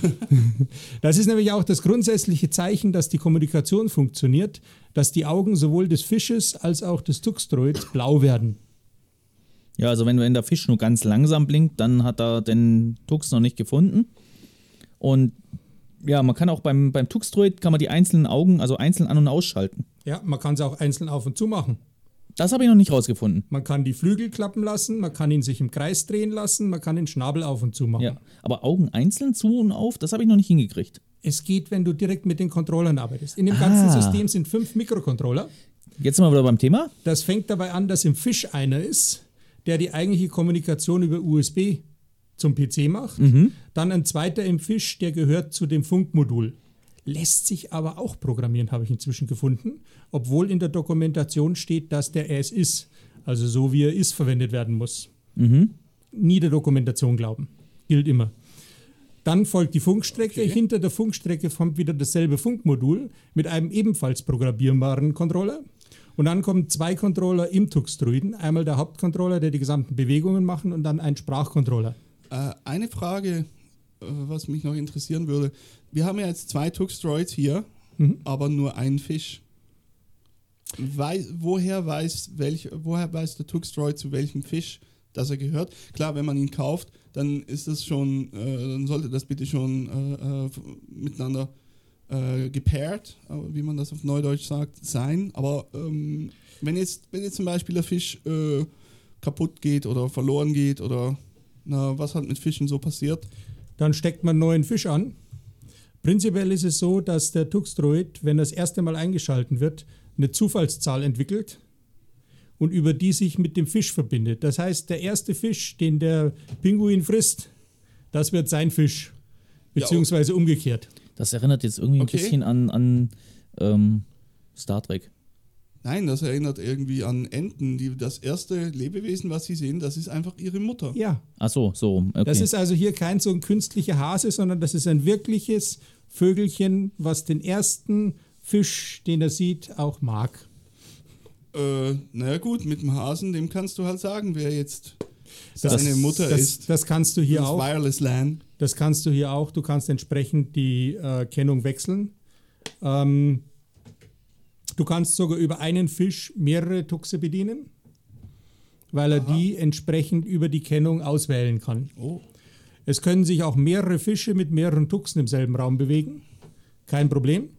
Das ist nämlich auch das grundsätzliche Zeichen, dass die Kommunikation funktioniert, dass die Augen sowohl des Fisches als auch des Tuxdroids blau werden. Ja, also wenn, wenn der Fisch nur ganz langsam blinkt, dann hat er den Tux noch nicht gefunden. Und ja, man kann auch beim, beim Tuxdroid kann man die einzelnen Augen, also einzeln an- und ausschalten. Ja, man kann es auch einzeln auf und zu machen. Das habe ich noch nicht rausgefunden. Man kann die Flügel klappen lassen, man kann ihn sich im Kreis drehen lassen, man kann den Schnabel auf und zu machen. Ja, aber Augen einzeln zu und auf, das habe ich noch nicht hingekriegt. Es geht, wenn du direkt mit den Controllern arbeitest. In dem ganzen Ah. System sind fünf Mikrocontroller. Jetzt sind wir wieder beim Thema. Das fängt dabei an, dass im Fisch einer ist, der die eigentliche Kommunikation über U S B zum P C macht. Mhm. Dann ein zweiter im Fisch, der gehört zu dem Funkmodul. Lässt sich aber auch programmieren, habe ich inzwischen gefunden, obwohl in der Dokumentation steht, dass der as ist, also so wie er ist, verwendet werden muss. Mhm. Nie der Dokumentation glauben. Gilt immer. Dann folgt die Funkstrecke. Okay. Hinter der Funkstrecke kommt wieder dasselbe Funkmodul mit einem ebenfalls programmierbaren Controller. Und dann kommen zwei Controller im Tuxdroiden. Einmal der Hauptcontroller, der die gesamten Bewegungen macht, und dann ein Sprachcontroller. Äh, eine Frage, äh, was mich noch interessieren würde. Wir haben ja jetzt zwei Tuxdroids hier, Mhm. aber nur einen Fisch. Wei woher, weiß, welch, woher weiß der Tuxdroid zu welchem Fisch, dass er gehört? Klar, wenn man ihn kauft, dann ist das schon, äh, dann sollte das bitte schon äh, äh, miteinander äh, gepaart, äh, wie man das auf Neudeutsch sagt, sein. Aber ähm, wenn, jetzt, wenn jetzt zum Beispiel der Fisch äh, kaputt geht oder verloren geht oder na, was halt mit Fischen so passiert? Dann steckt man einen neuen Fisch an. Prinzipiell ist es so, dass der Tuxdroid, wenn das erste Mal eingeschalten wird, eine Zufallszahl entwickelt und über die sich mit dem Fisch verbindet. Das heißt, der erste Fisch, den der Pinguin frisst, das wird sein Fisch, beziehungsweise umgekehrt. Das erinnert jetzt irgendwie Okay. ein bisschen an, an ähm, Star Trek. Nein, das erinnert irgendwie an Enten. Die, das erste Lebewesen, was sie sehen, das ist einfach ihre Mutter. Ja, Ach so, so rum. Okay. das ist also hier kein so ein künstlicher Hase, sondern das ist ein wirkliches Vögelchen, was den ersten Fisch, den er sieht, auch mag. Äh, naja gut, mit dem Hasen, dem kannst du halt sagen, wer jetzt Das- seine Mutter das, ist. Das kannst du hier Das auch. Wireless LAN. Das kannst du hier auch. Du kannst entsprechend die äh, Kennung wechseln. Ähm, du kannst sogar über einen Fisch mehrere Tuxe bedienen, weil er die entsprechend über die Kennung auswählen kann. Oh. Es können sich auch mehrere Fische mit mehreren Tuxen im selben Raum bewegen. Kein Problem.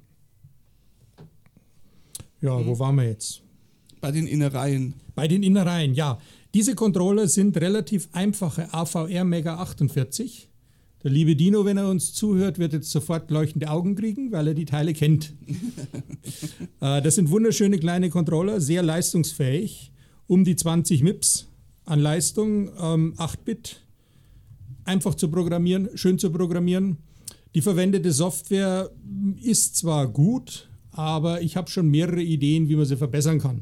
Ja, wo waren wir jetzt? Bei den Innereien. Bei den Innereien, ja. Diese Controller sind relativ einfache A V R Mega achtundvierzig. Der liebe Dino, wenn er uns zuhört, wird jetzt sofort leuchtende Augen kriegen, weil er die Teile kennt. äh, das sind wunderschöne kleine Controller, sehr leistungsfähig. Um die zwanzig MIPS an Leistung, ähm, acht Bit. Einfach zu programmieren, schön zu programmieren. Die verwendete Software ist zwar gut, aber ich habe schon mehrere Ideen, wie man sie verbessern kann.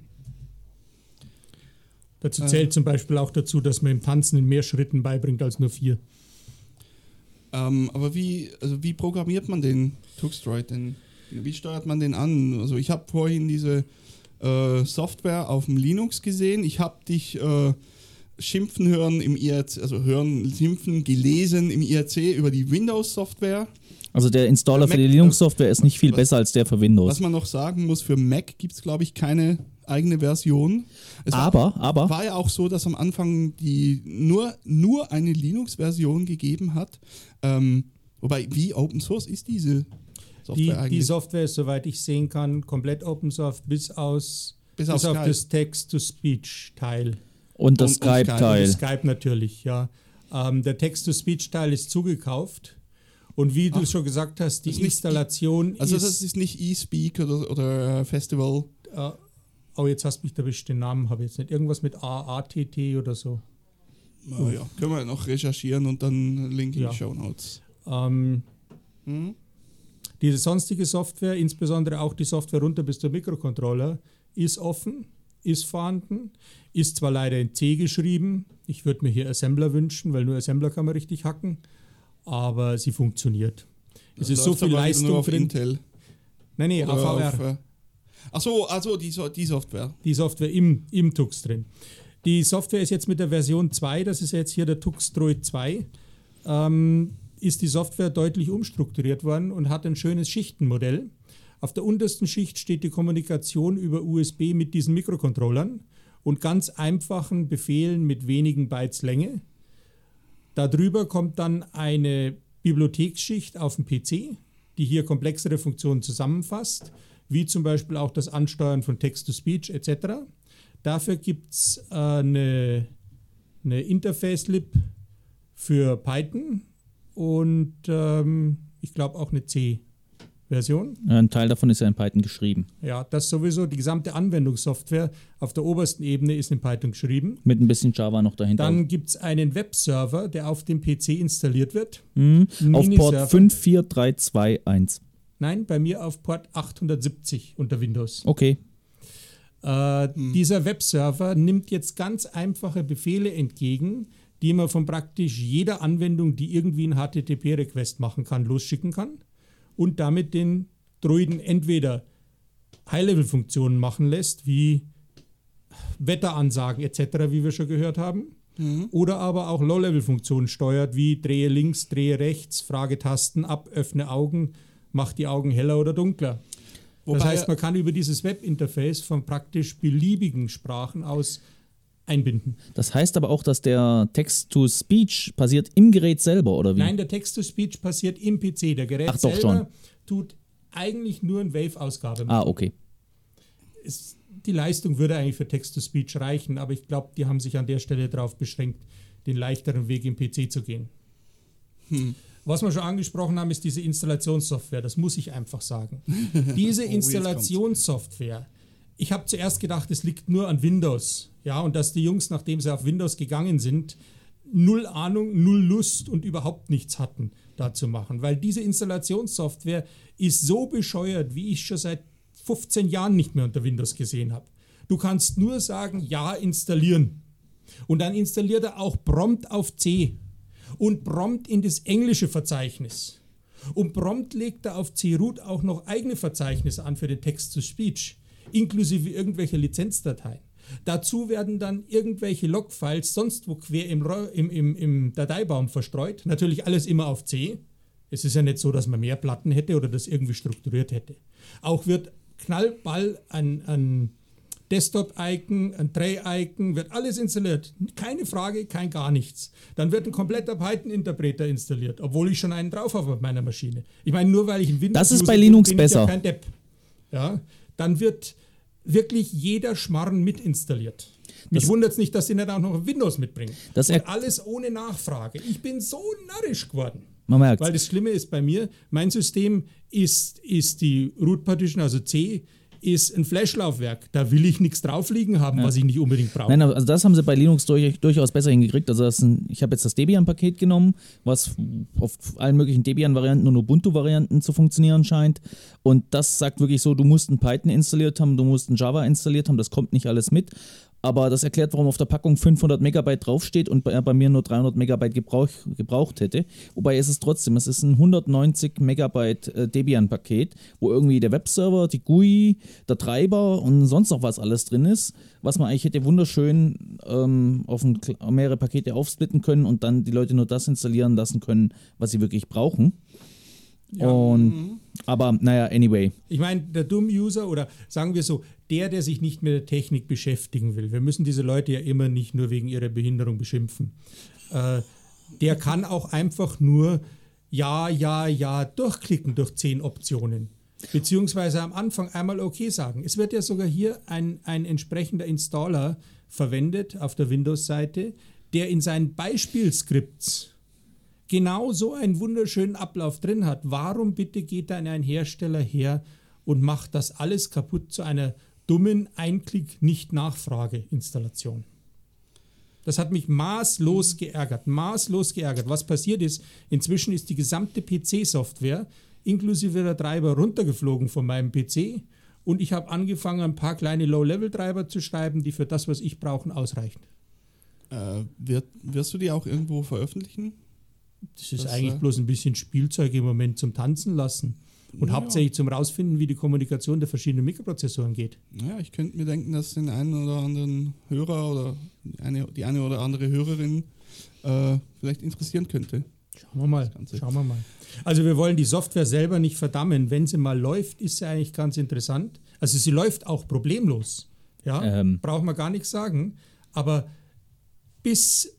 Dazu zählt zum Beispiel auch dazu, dass man im Tanzen in mehr Schritten beibringt als nur vier. Ähm, aber wie, also wie programmiert man den Tuxdroid denn? Wie steuert man den an? Also ich habe vorhin diese äh, Software auf dem Linux gesehen. Ich habe dich äh, schimpfen hören im I R C, also hören, schimpfen, gelesen im I R C über die Windows-Software. Also der Installer Mac- für die Linux-Software ist nicht viel was- besser als der für Windows. Was man noch sagen muss, für Mac gibt es, glaube ich, keine eigene Version. Es war- Aber, aber, war ja auch so, dass am Anfang die nur, nur eine Linux-Version gegeben hat. Ähm, wobei, wie Open Source ist diese Software Die, eigentlich? die Software ist, soweit ich sehen kann, komplett Open Source bis, aus, Bis bis, auf auf Skype. das Text-to-Speech-Teil. und das und- und Skype. Skype-Teil. Skype natürlich, ja. Ähm, der Text-to-Speech-Teil ist zugekauft. Und wie du Ach, schon gesagt hast, die das ist nicht- Installation Also ist... das ist nicht eSpeak oder, oder äh, Festival. Äh, oh, jetzt hast du mich erwischt, den Namen habe ich jetzt nicht. Irgendwas mit A A T T oder so. Oh, ja. Können wir noch recherchieren und dann Link in Ja. die Shownotes. Ähm, Hm? Diese sonstige Software, insbesondere auch die Software runter bis zum Mikrocontroller, ist offen, ist vorhanden, ist zwar leider in C geschrieben. Ich würde mir hier Assembler wünschen, weil nur Assembler kann man richtig hacken, aber sie funktioniert. Es ist so Läuft viel aber nur Leistung auf drin. Intel. Nein, nee, Oder A V R. auf, äh, ach so, also die, So- die Software. Die Software im, im Tux drin. Die Software ist jetzt mit der Version zwei, das ist jetzt hier der Tux Droid zwei, ähm, ist die Software deutlich umstrukturiert worden und hat ein schönes Schichtenmodell. Auf der untersten Schicht steht die Kommunikation über U S B mit diesen Mikrocontrollern und ganz einfachen Befehlen mit wenigen Bytes Länge. Darüber kommt dann eine Bibliotheksschicht auf dem P C, die hier komplexere Funktionen zusammenfasst, wie zum Beispiel auch das Ansteuern von Text-to-Speech et cetera. Dafür gibt es äh, eine, eine Interface-Lib für Python und ähm, ich glaube auch eine C-Version. Ein Teil davon ist ja in Python geschrieben. Ja, das sowieso. Die gesamte Anwendungssoftware auf der obersten Ebene ist in Python geschrieben. Mit ein bisschen Java noch dahinter. Dann gibt es einen Webserver, der auf dem P C installiert wird. Mhm. Auf Port Miniserver. fünf vier drei zwei eins. Nein, bei mir auf Port achthundertsiebzig unter Windows. Okay. Äh, Dieser Webserver nimmt jetzt ganz einfache Befehle entgegen, die man von praktisch jeder Anwendung, die irgendwie einen H T T P-Request machen kann, losschicken kann und damit den Droiden entweder High-Level-Funktionen machen lässt, wie Wetteransagen et cetera, wie wir schon gehört haben, mhm. oder aber auch Low-Level-Funktionen steuert, wie drehe links, drehe rechts, Fragetasten ab, öffne Augen, mach die Augen heller oder dunkler. Wobei, das heißt, man kann über dieses Webinterface von praktisch beliebigen Sprachen aus einbinden. Das heißt aber auch, dass der Text-to-Speech passiert im Gerät selber, oder wie? Nein, der Text-to-Speech passiert im P C. Der Gerät Ach, doch, selber schon. tut eigentlich nur eine Wave-Ausgabe machen. Ah, okay. Es, die Leistung würde eigentlich für Text-to-Speech reichen, aber ich glaube, die haben sich an der Stelle darauf beschränkt, den leichteren Weg im P C zu gehen. Hm. Was wir schon angesprochen haben, ist diese Installationssoftware. Das muss ich einfach sagen. Diese Oh, Installationssoftware, ich habe zuerst gedacht, es liegt nur an Windows. Ja, und dass die Jungs, nachdem sie auf Windows gegangen sind, null Ahnung, null Lust und überhaupt nichts hatten, da zu machen. Weil diese Installationssoftware ist so bescheuert, wie ich schon seit fünfzehn Jahren nicht mehr unter Windows gesehen habe. Du kannst nur sagen, ja, installieren. Und dann installiert er auch prompt auf C. Und prompt in das englische Verzeichnis. Und prompt legt er auf C-Root auch noch eigene Verzeichnisse an für den Text-to-Speech, inklusive irgendwelcher Lizenzdateien. Dazu werden dann irgendwelche Logfiles sonst wo quer im, im, im, im Dateibaum verstreut. Natürlich alles immer auf C. Es ist ja nicht so, dass man mehr Platten hätte oder das irgendwie strukturiert hätte. Auch wird Knallball an, an Desktop-Icon, ein Tray-Icon, wird alles installiert. Keine Frage, kein gar nichts. Dann wird ein kompletter Python-Interpreter installiert, obwohl ich schon einen drauf habe auf meiner Maschine. Ich meine, nur weil ich ein Windows Das ist User bei Linux bin, bin besser. Ich ja kein Depp. Ja, dann wird wirklich jeder Schmarrn mit installiert. Mich wundert es nicht, dass sie nicht auch noch Windows mitbringen. Das Und alles ohne Nachfrage. Ich bin so narrisch geworden. Man merkt. Weil das Schlimme ist bei mir, mein System ist, ist die Root Partition, also C, ist ein Flash-Laufwerk. Da will ich nichts drauf liegen haben, Ja. was ich nicht unbedingt brauche. Nein, also das haben sie bei Linux durch, durchaus besser hingekriegt. Also das ist ein, ich habe jetzt das Debian-Paket genommen, was auf allen möglichen Debian-Varianten und Ubuntu-Varianten zu funktionieren scheint. Und das sagt wirklich so, du musst ein Python installiert haben, du musst ein Java installiert haben, das kommt nicht alles mit. Aber das erklärt, warum auf der Packung fünfhundert Megabyte draufsteht und bei, bei mir nur dreihundert Megabyte gebrauch, gebraucht hätte. Wobei es ist trotzdem, es ist ein hundertneunzig Megabyte äh, Debian-Paket, wo irgendwie der Webserver, die G U I, der Treiber und sonst noch was alles drin ist, was man eigentlich hätte wunderschön ähm, auf ein, mehrere Pakete aufsplitten können und dann die Leute nur das installieren lassen können, was sie wirklich brauchen. Ja. Und, aber naja, anyway. Ich meine, der Dumm-User oder sagen wir so, der, der sich nicht mit der Technik beschäftigen will, wir müssen diese Leute ja immer nicht nur wegen ihrer Behinderung beschimpfen, äh, der kann auch einfach nur ja, ja, ja durchklicken durch zehn Optionen. Beziehungsweise am Anfang einmal okay sagen. Es wird ja sogar hier ein, ein entsprechender Installer verwendet auf der Windows-Seite, der in seinen Beispielskripts genau so einen wunderschönen Ablauf drin hat. Warum bitte geht dann ein Hersteller her und macht das alles kaputt zu einer dummen Einklick-Nicht-Nachfrage-Installation? Das hat mich maßlos geärgert, maßlos geärgert. Was passiert ist, inzwischen ist die gesamte P C-Software inklusive der Treiber runtergeflogen von meinem P C und ich habe angefangen, ein paar kleine Low-Level-Treiber zu schreiben, die für das, was ich brauche, ausreichen. Äh, wird, wirst du die auch irgendwo veröffentlichen? Das ist Das, eigentlich äh, bloß ein bisschen Spielzeug im Moment zum Tanzen lassen. Und Ja. hauptsächlich zum Rausfinden, wie die Kommunikation der verschiedenen Mikroprozessoren geht. Ja, ich könnte mir denken, dass den einen oder anderen Hörer oder die eine, die eine oder andere Hörerin äh, vielleicht interessieren könnte. Schauen wir mal. Schauen wir mal. Also wir wollen die Software selber nicht verdammen. Wenn sie mal läuft, ist sie eigentlich ganz interessant. Also sie läuft auch problemlos. Ja, Ähm. braucht man gar nichts sagen. Aber bis,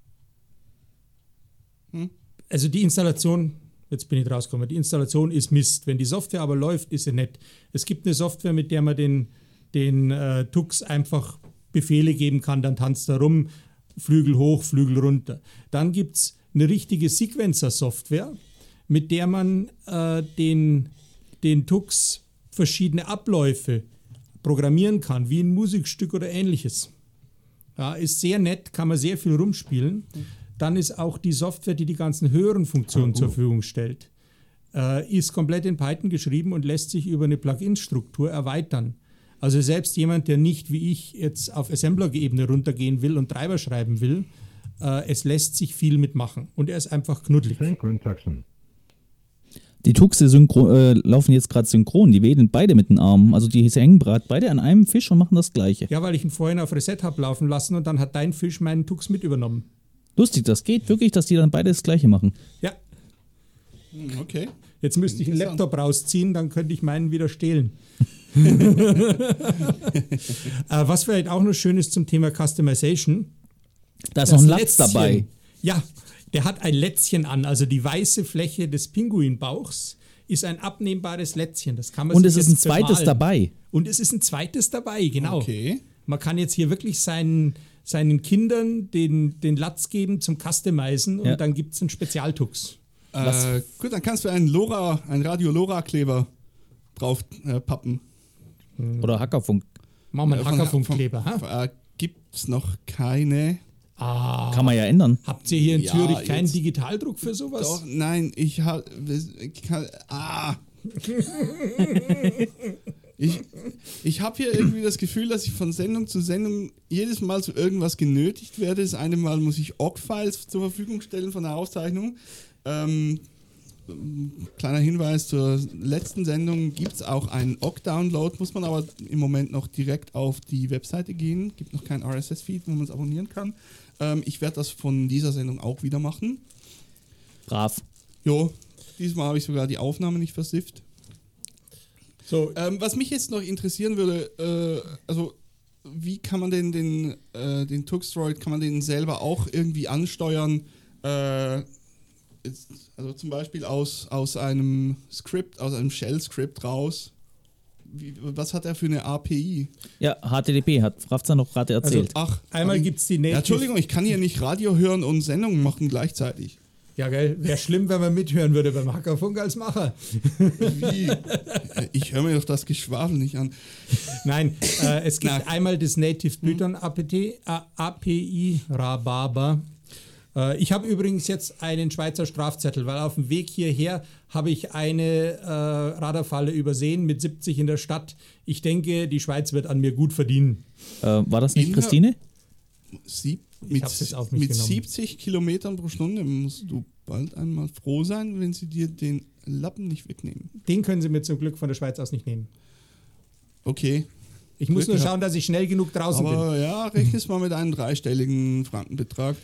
Hm? also die Installation, jetzt bin ich rausgekommen, die Installation ist Mist. Wenn die Software aber läuft, ist sie nett. Es gibt eine Software, mit der man den, den äh, Tux einfach Befehle geben kann, dann tanzt er rum, Flügel hoch, Flügel runter. Dann gibt es eine richtige Sequencer-Software, mit der man äh, den, den Tux verschiedene Abläufe programmieren kann, wie ein Musikstück oder ähnliches. Ja, ist sehr nett, kann man sehr viel rumspielen. Dann ist auch die Software, die die ganzen höheren Funktionen zur Verfügung stellt, äh, ist komplett in Python geschrieben und lässt sich über eine Plugin-Struktur erweitern. Also selbst jemand, der nicht wie ich jetzt auf Assembler-Ebene runtergehen will und Treiber schreiben will, äh, es lässt sich viel mitmachen und er ist einfach knuddelig. Die Tuxe synchro- äh, laufen jetzt gerade synchron, die wedeln beide mit den Armen. Also die hängen gerade beide an einem Fisch und machen das Gleiche. Ja, weil ich ihn vorhin auf Reset habe laufen lassen und dann hat dein Fisch meinen Tux mit übernommen. Lustig, das geht wirklich, dass die dann beide das Gleiche machen. Ja. Okay. Jetzt müsste ich einen Laptop rausziehen, dann könnte ich meinen wieder stehlen. äh, was vielleicht auch noch schön ist zum Thema Customization. Da ist das noch ein Latz Lätzchen. dabei. Ja, der hat ein Lätzchen an, also die weiße Fläche des Pinguinbauchs ist ein abnehmbares Lätzchen. Das kann man Und sich es ist jetzt ein zweites bemalen. dabei. Und es ist ein zweites dabei, genau. Okay. Man kann jetzt hier wirklich seinen, seinen Kindern den, den Latz geben zum Customizen und Ja. dann gibt es einen Spezialtux. Äh, gut, dann kannst du einen LoRa, einen Radio-LoRa-Kleber drauf äh, pappen. Oder Hackerfunk. Machen wir einen Äh, von- Hackerfunkkleber. von- ha? Äh, gibt's noch keine? Ah, Kann man ja ändern. habt ihr hier in Ja, Zürich keinen jetzt- Digitaldruck für sowas? Doch, nein, ich habe. Ah! Ich, ich habe hier irgendwie das Gefühl, dass ich von Sendung zu Sendung jedes Mal zu irgendwas genötigt werde. Das eine Mal muss ich O G-Files zur Verfügung stellen von der Aufzeichnung. Ähm, kleiner Hinweis zur letzten Sendung: gibt es auch einen O G-Download, muss man aber im Moment noch direkt auf die Webseite gehen. Gibt noch kein R S S-Feed, wo man es abonnieren kann. Ähm, ich werde das von dieser Sendung auch wieder machen. Brav. Jo, diesmal habe ich sogar die Aufnahme nicht versifft. So, Ähm, was mich jetzt noch interessieren würde, äh, also wie kann man denn den, äh, den Tuxdroid, kann man den selber auch irgendwie ansteuern? Äh, jetzt, also zum Beispiel aus, aus einem Skript, aus einem Shell-Skript raus. Wie, was hat er für eine A P I? Ja, H T T P hat Rafzan noch gerade erzählt. Ach, einmal ähm, gibt es die ja, Native... Entschuldigung, ich kann hier nicht Radio hören und Sendungen machen gleichzeitig. Ja, geil. Wäre schlimm, wenn man mithören würde beim Hackerfunk als Macher. Wie? Ich höre mir doch das Geschwafel nicht an. Nein, äh, es gibt Na. einmal das Native Python A P T, äh, A P I Rhabarber. Äh, ich habe übrigens jetzt einen Schweizer Strafzettel, weil auf dem Weg hierher habe ich eine äh, Radarfalle übersehen mit siebzig in der Stadt. Ich denke, die Schweiz wird an mir gut verdienen. Äh, war das nicht In- Christine? Sieb, Ich mit, hab's jetzt auf mich mit genommen. siebzig Kilometern pro Stunde musst du bald einmal froh sein, wenn sie dir den Lappen nicht wegnehmen. Den können Sie mir zum Glück von der Schweiz aus nicht nehmen. Okay. Ich muss Glück nur gehabt. schauen, dass ich schnell genug draußen bin. Aber ja, rechne es mal mit einem dreistelligen Frankenbetrag.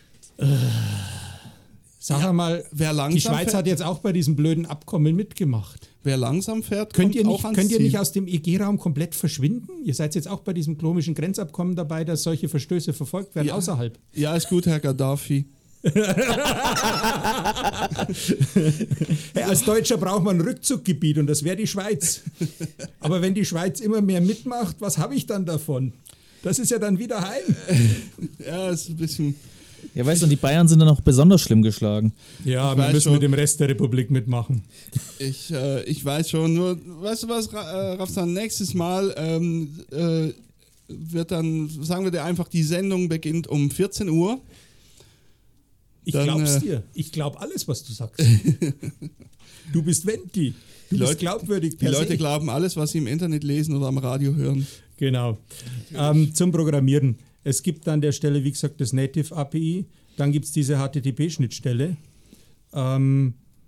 Sag mal, Wer langsam die Schweiz fährt, hat jetzt auch bei diesem blöden Abkommen mitgemacht. wer langsam fährt, Könnt kommt ihr auch nicht, ans könnt ihr Ziel. nicht aus dem E G-Raum komplett verschwinden? Ihr seid jetzt auch bei diesem komischen Grenzabkommen dabei, dass solche Verstöße verfolgt werden Ja. außerhalb. Ja, ist gut, Herr Gaddafi. Hey, als Deutscher braucht man ein Rückzuggebiet und das wäre die Schweiz. Aber wenn die Schweiz immer mehr mitmacht, was habe ich dann davon? Das ist ja dann wieder heim. Ja, ist ein bisschen. Ja, weißt du, und die Bayern sind dann auch besonders schlimm geschlagen. Ja, Ich wir weiß müssen schon. mit dem Rest der Republik mitmachen. Ich, äh, ich weiß schon, nur, weißt du was, Ra äh, Rafsan, nächstes Mal ähm, äh, wird dann, sagen wir dir einfach, die Sendung beginnt um vierzehn Uhr. Ich Dann, glaub's äh, dir. Ich glaube alles, was du sagst. Du bist Venti. Du Die bist Leute- glaubwürdig. Die per Leute se. glauben alles, was sie im Internet lesen oder am Radio hören. Genau. Ähm, zum Programmieren. Es gibt an der Stelle, wie gesagt, das Native A P I. Dann gibt es diese H T T P-Schnittstelle. Ähm,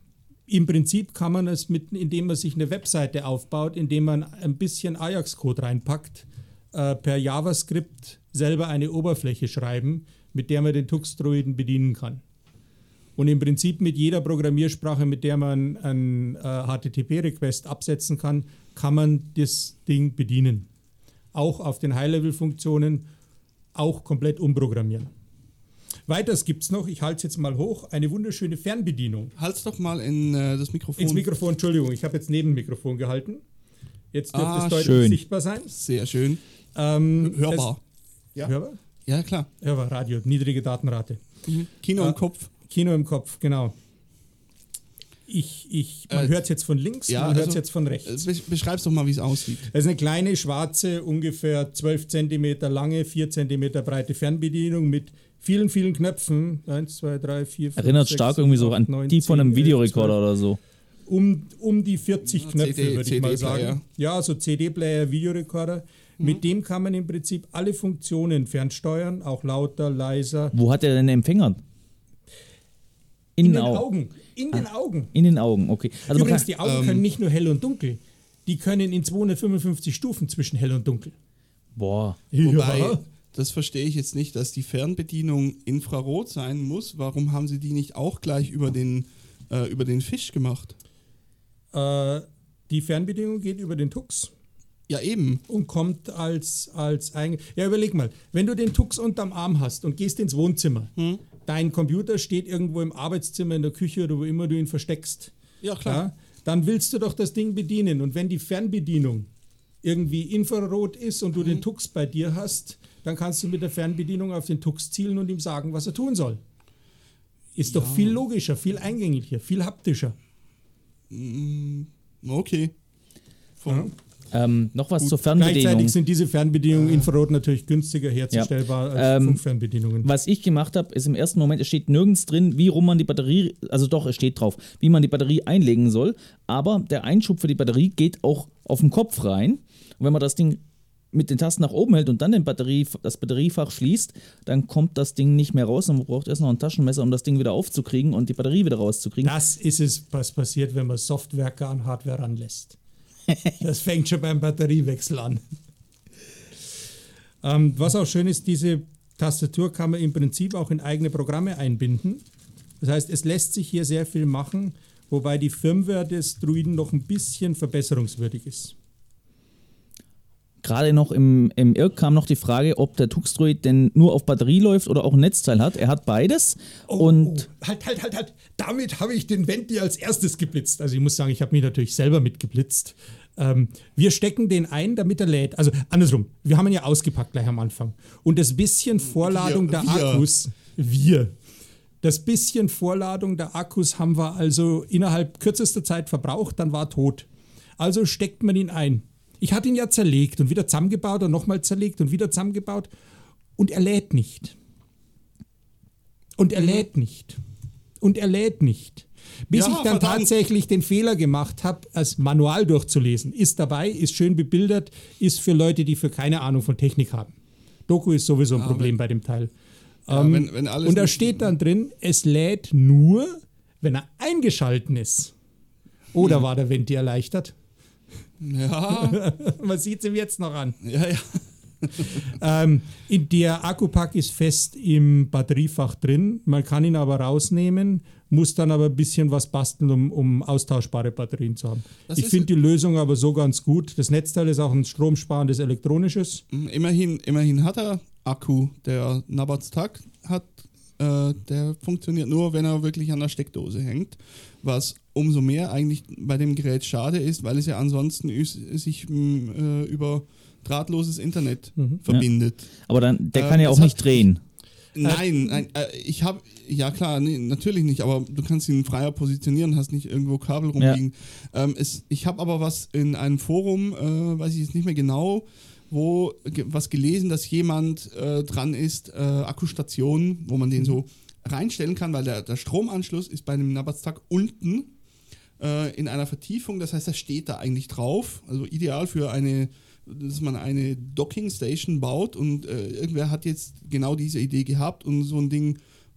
Im Prinzip kann man es, mit, indem man sich eine Webseite aufbaut, indem man ein bisschen Ajax-Code reinpackt, äh, per JavaScript selber eine Oberfläche schreiben, mit der man den Tux-Droiden bedienen kann. Und im Prinzip mit jeder Programmiersprache, mit der man einen äh, H T T P-Request absetzen kann, kann man das Ding bedienen. Auch auf den High-Level-Funktionen, auch komplett umprogrammieren. Weiters gibt es noch, ich halte es jetzt mal hoch, eine wunderschöne Fernbedienung. Halt's doch mal in äh, das Mikrofon. Ins Mikrofon, Entschuldigung, ich habe jetzt neben dem Mikrofon gehalten. Jetzt dürfte Ah, es deutlich schön. sichtbar sein. Sehr schön. Ähm, Hörbar. Es, Ja. Hörbar? Ja, klar. Hörbar, Radio, niedrige Datenrate. Kino Äh, im Kopf. Kino im Kopf, genau. Ich, ich, man Äh, hört es jetzt von links, ja, man hört es also, jetzt von rechts. Äh, be- Beschreib's doch mal, wie es aussieht. Das ist eine kleine, schwarze, ungefähr zwölf Zentimeter lange, vier Zentimeter breite Fernbedienung mit vielen, vielen Knöpfen. eins, zwei, drei, vier, fünf, Erinnert sechs, stark sieben, irgendwie so acht, an neun, die von zehn, einem elf, Videorekorder zwölf. oder so. Um, um die vierzig Ja, Knöpfe, C D würde ich mal C D-Player. sagen. Ja, so C D-Player, Videorekorder. Mhm. Mit dem kann man im Prinzip alle Funktionen fernsteuern, auch lauter, leiser. Wo hat er denn den Empfänger? In, In den den Augen. Augen. In den Augen. In den Augen, okay. Also man Übrigens, kann, die Augen ähm, können nicht nur hell und dunkel. Die können in zweihundertfünfundfünfzig Stufen zwischen hell und dunkel. boah. Wobei, Ja. das verstehe ich jetzt nicht, dass die Fernbedienung Infrarot sein muss. Warum haben sie die nicht auch gleich über den, äh, über den Fisch gemacht? Äh, die Fernbedienung geht über den Tux Ja, eben. und kommt als, als eigen. Ja, überleg mal, wenn du den Tux unterm Arm hast und gehst ins Wohnzimmer, Hm? dein Computer steht irgendwo im Arbeitszimmer, in der Küche oder wo immer du ihn versteckst. Ja, klar. Ja, dann willst du doch das Ding bedienen. Und wenn die Fernbedienung irgendwie Infrarot ist und du Mhm. den Tux bei dir hast, dann kannst du mit der Fernbedienung auf den Tux zielen und ihm sagen, was er tun soll. Ist doch viel logischer, viel eingänglicher, viel haptischer. Okay. Von, Ähm, noch was zur Gleichzeitig Fernbedienung. sind diese Fernbedienungen Infrarot natürlich günstiger herzustellbar als Ähm, Funkfernbedienungen. Was ich gemacht habe, ist im ersten Moment, es steht nirgends drin, wie rum man die Batterie, also doch, es steht drauf, wie man die Batterie einlegen soll, aber der Einschub für die Batterie geht auch auf den Kopf rein. Und wenn man das Ding mit den Tasten nach oben hält und dann den Batterie, das Batteriefach schließt, dann kommt das Ding nicht mehr raus und man braucht erst noch ein Taschenmesser, um das Ding wieder aufzukriegen und die Batterie wieder rauszukriegen. Das ist es, was passiert, wenn man Softwerker an Hardware ranlässt. Das fängt schon beim Batteriewechsel an. Ähm, was auch schön ist, diese Tastatur kann man im Prinzip auch in eigene Programme einbinden. Das heißt, es lässt sich hier sehr viel machen, wobei die Firmware des Druiden noch ein bisschen verbesserungswürdig ist. Gerade noch im, im I R C kam noch die Frage, ob der Tux-Droid denn nur auf Batterie läuft oder auch ein Netzteil hat. Er hat beides. Oh, und oh, halt, halt, halt, halt. Damit habe ich den Venti als erstes geblitzt. Also ich muss sagen, ich habe mich natürlich selber mitgeblitzt. Ähm, wir stecken den ein, damit er lädt. Also andersrum, wir haben ihn ja ausgepackt gleich am Anfang. Und das bisschen Vorladung Wir- der wir. Akkus, wir, das bisschen Vorladung der Akkus haben wir also innerhalb kürzester Zeit verbraucht, dann war tot. Also steckt man ihn ein. Ich hatte ihn ja zerlegt und wieder zusammengebaut und nochmal zerlegt und wieder zusammengebaut und er lädt nicht. Und er lädt nicht. Und er lädt nicht. Bis Ja, ich dann verdammt. tatsächlich den Fehler gemacht habe, das Manual durchzulesen. Ist dabei, ist schön bebildert, ist für Leute, die für keine Ahnung von Technik haben. Doku ist sowieso ein Ja, Problem wenn- bei dem Teil. Ja, Ähm, wenn- wenn alles und da nicht- steht dann drin, es lädt nur, wenn er eingeschalten ist. Oder war der Venti erleichtert? ja, Man sieht es ihm jetzt noch an. ja, ja. Ähm, in der Akkupack ist fest im Batteriefach drin. Man kann ihn aber rausnehmen, muss dann aber ein bisschen was basteln, um, um austauschbare Batterien zu haben. Das Ich ist- finde die Lösung aber so ganz gut. Das Netzteil ist auch ein stromsparendes elektronisches. Immerhin, immerhin hat er Akku. Der Nabatz-Tag hat, äh, der funktioniert nur, wenn er wirklich an der Steckdose hängt. Was umso mehr eigentlich bei dem Gerät schade ist, weil es ja ansonsten is- sich mh, äh, über drahtloses Internet verbindet. aber dann, der Ähm, kann ja das auch nicht hat- drehen. Nein, nein äh, ich habe, ja klar, nee, natürlich nicht, aber du kannst ihn freier positionieren, hast nicht irgendwo Kabel rumliegen. Ähm, es, ich habe aber was in einem Forum, äh, weiß ich jetzt nicht mehr genau, wo ge was gelesen, dass jemand äh, dran ist, äh, Akkustation, wo man den so reinstellen kann, weil der, der Stromanschluss ist bei einem Nabatz-Tag unten äh, in einer Vertiefung, das heißt, das steht da eigentlich drauf, also ideal für eine, dass man eine Docking Station baut und äh, irgendwer hat jetzt genau diese Idee gehabt und so ein Ding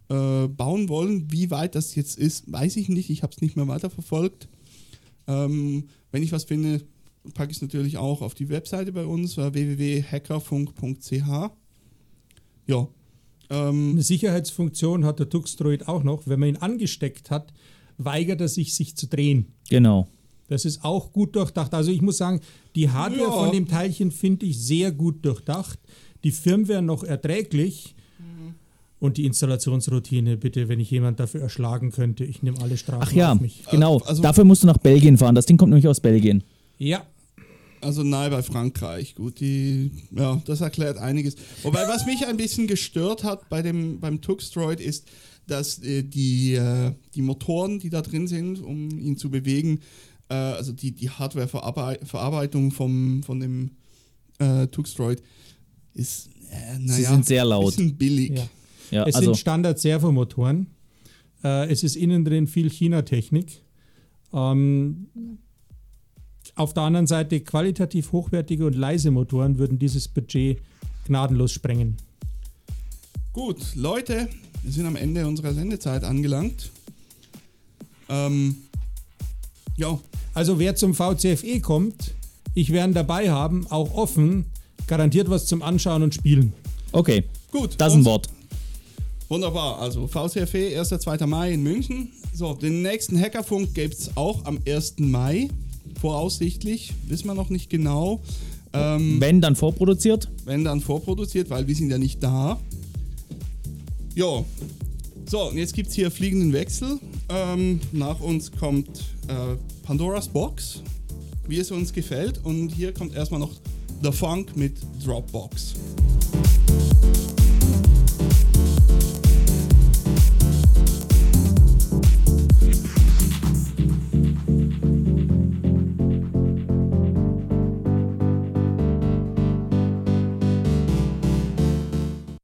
äh, bauen wollen. Wie weit das jetzt ist, weiß ich nicht. Ich habe es nicht mehr weiterverfolgt. Ähm, wenn ich was finde, packe ich es natürlich auch auf die Webseite bei uns, w w w punkt hackerfunk punkt c h. Ja. Ähm, Eine Sicherheitsfunktion hat der Tuxdroid auch noch. Wenn man ihn angesteckt hat, weigert er sich, sich zu drehen. Genau. Das ist auch gut durchdacht. Also ich muss sagen, die Hardware Ja. von dem Teilchen finde ich sehr gut durchdacht. Die Firmware noch erträglich. Und die Installationsroutine, bitte, wenn ich jemand dafür erschlagen könnte, ich nehme alle Strafen Ach ja, auf mich. genau. Also- Dafür musst du nach Belgien fahren. Das Ding kommt nämlich aus Belgien. Ja, Also nahe bei Frankreich. Gut, die, ja, das erklärt einiges. Wobei, was mich ein bisschen gestört hat bei dem, beim Tuxdroid ist, dass äh, die, äh, die Motoren, die da drin sind, um ihn zu bewegen, äh, also die, die Hardware-Verarbeitung vom, von dem äh, Tuxdroid ist, äh, naja, Sie sind sehr laut. bisschen billig. ja. Ja, Es also sind Standard-Servomotoren. Äh, es ist innen drin viel China-Technik. Ähm, auf der anderen Seite qualitativ hochwertige und leise Motoren würden dieses Budget gnadenlos sprengen. Gut, Leute, wir sind am Ende unserer Sendezeit angelangt. Ähm, ja, Also wer zum V C F E kommt, ich werde ihn dabei haben, auch offen, garantiert was zum Anschauen und Spielen. okay, gut. das ist ein und- Wort. Wunderbar, also V C F E, erster zweiter Mai in München. So, den nächsten Hackerfunk gibt es auch am ersten Mai, voraussichtlich, wissen wir noch nicht genau. Ähm, Wenn, dann vorproduziert. wenn dann vorproduziert, weil wir sind ja nicht da. Jo, so, und jetzt gibt es hier fliegenden Wechsel. Ähm, nach uns kommt äh, Pandora's Box, wie es uns gefällt. Und hier kommt erstmal noch The Funk mit Dropbox.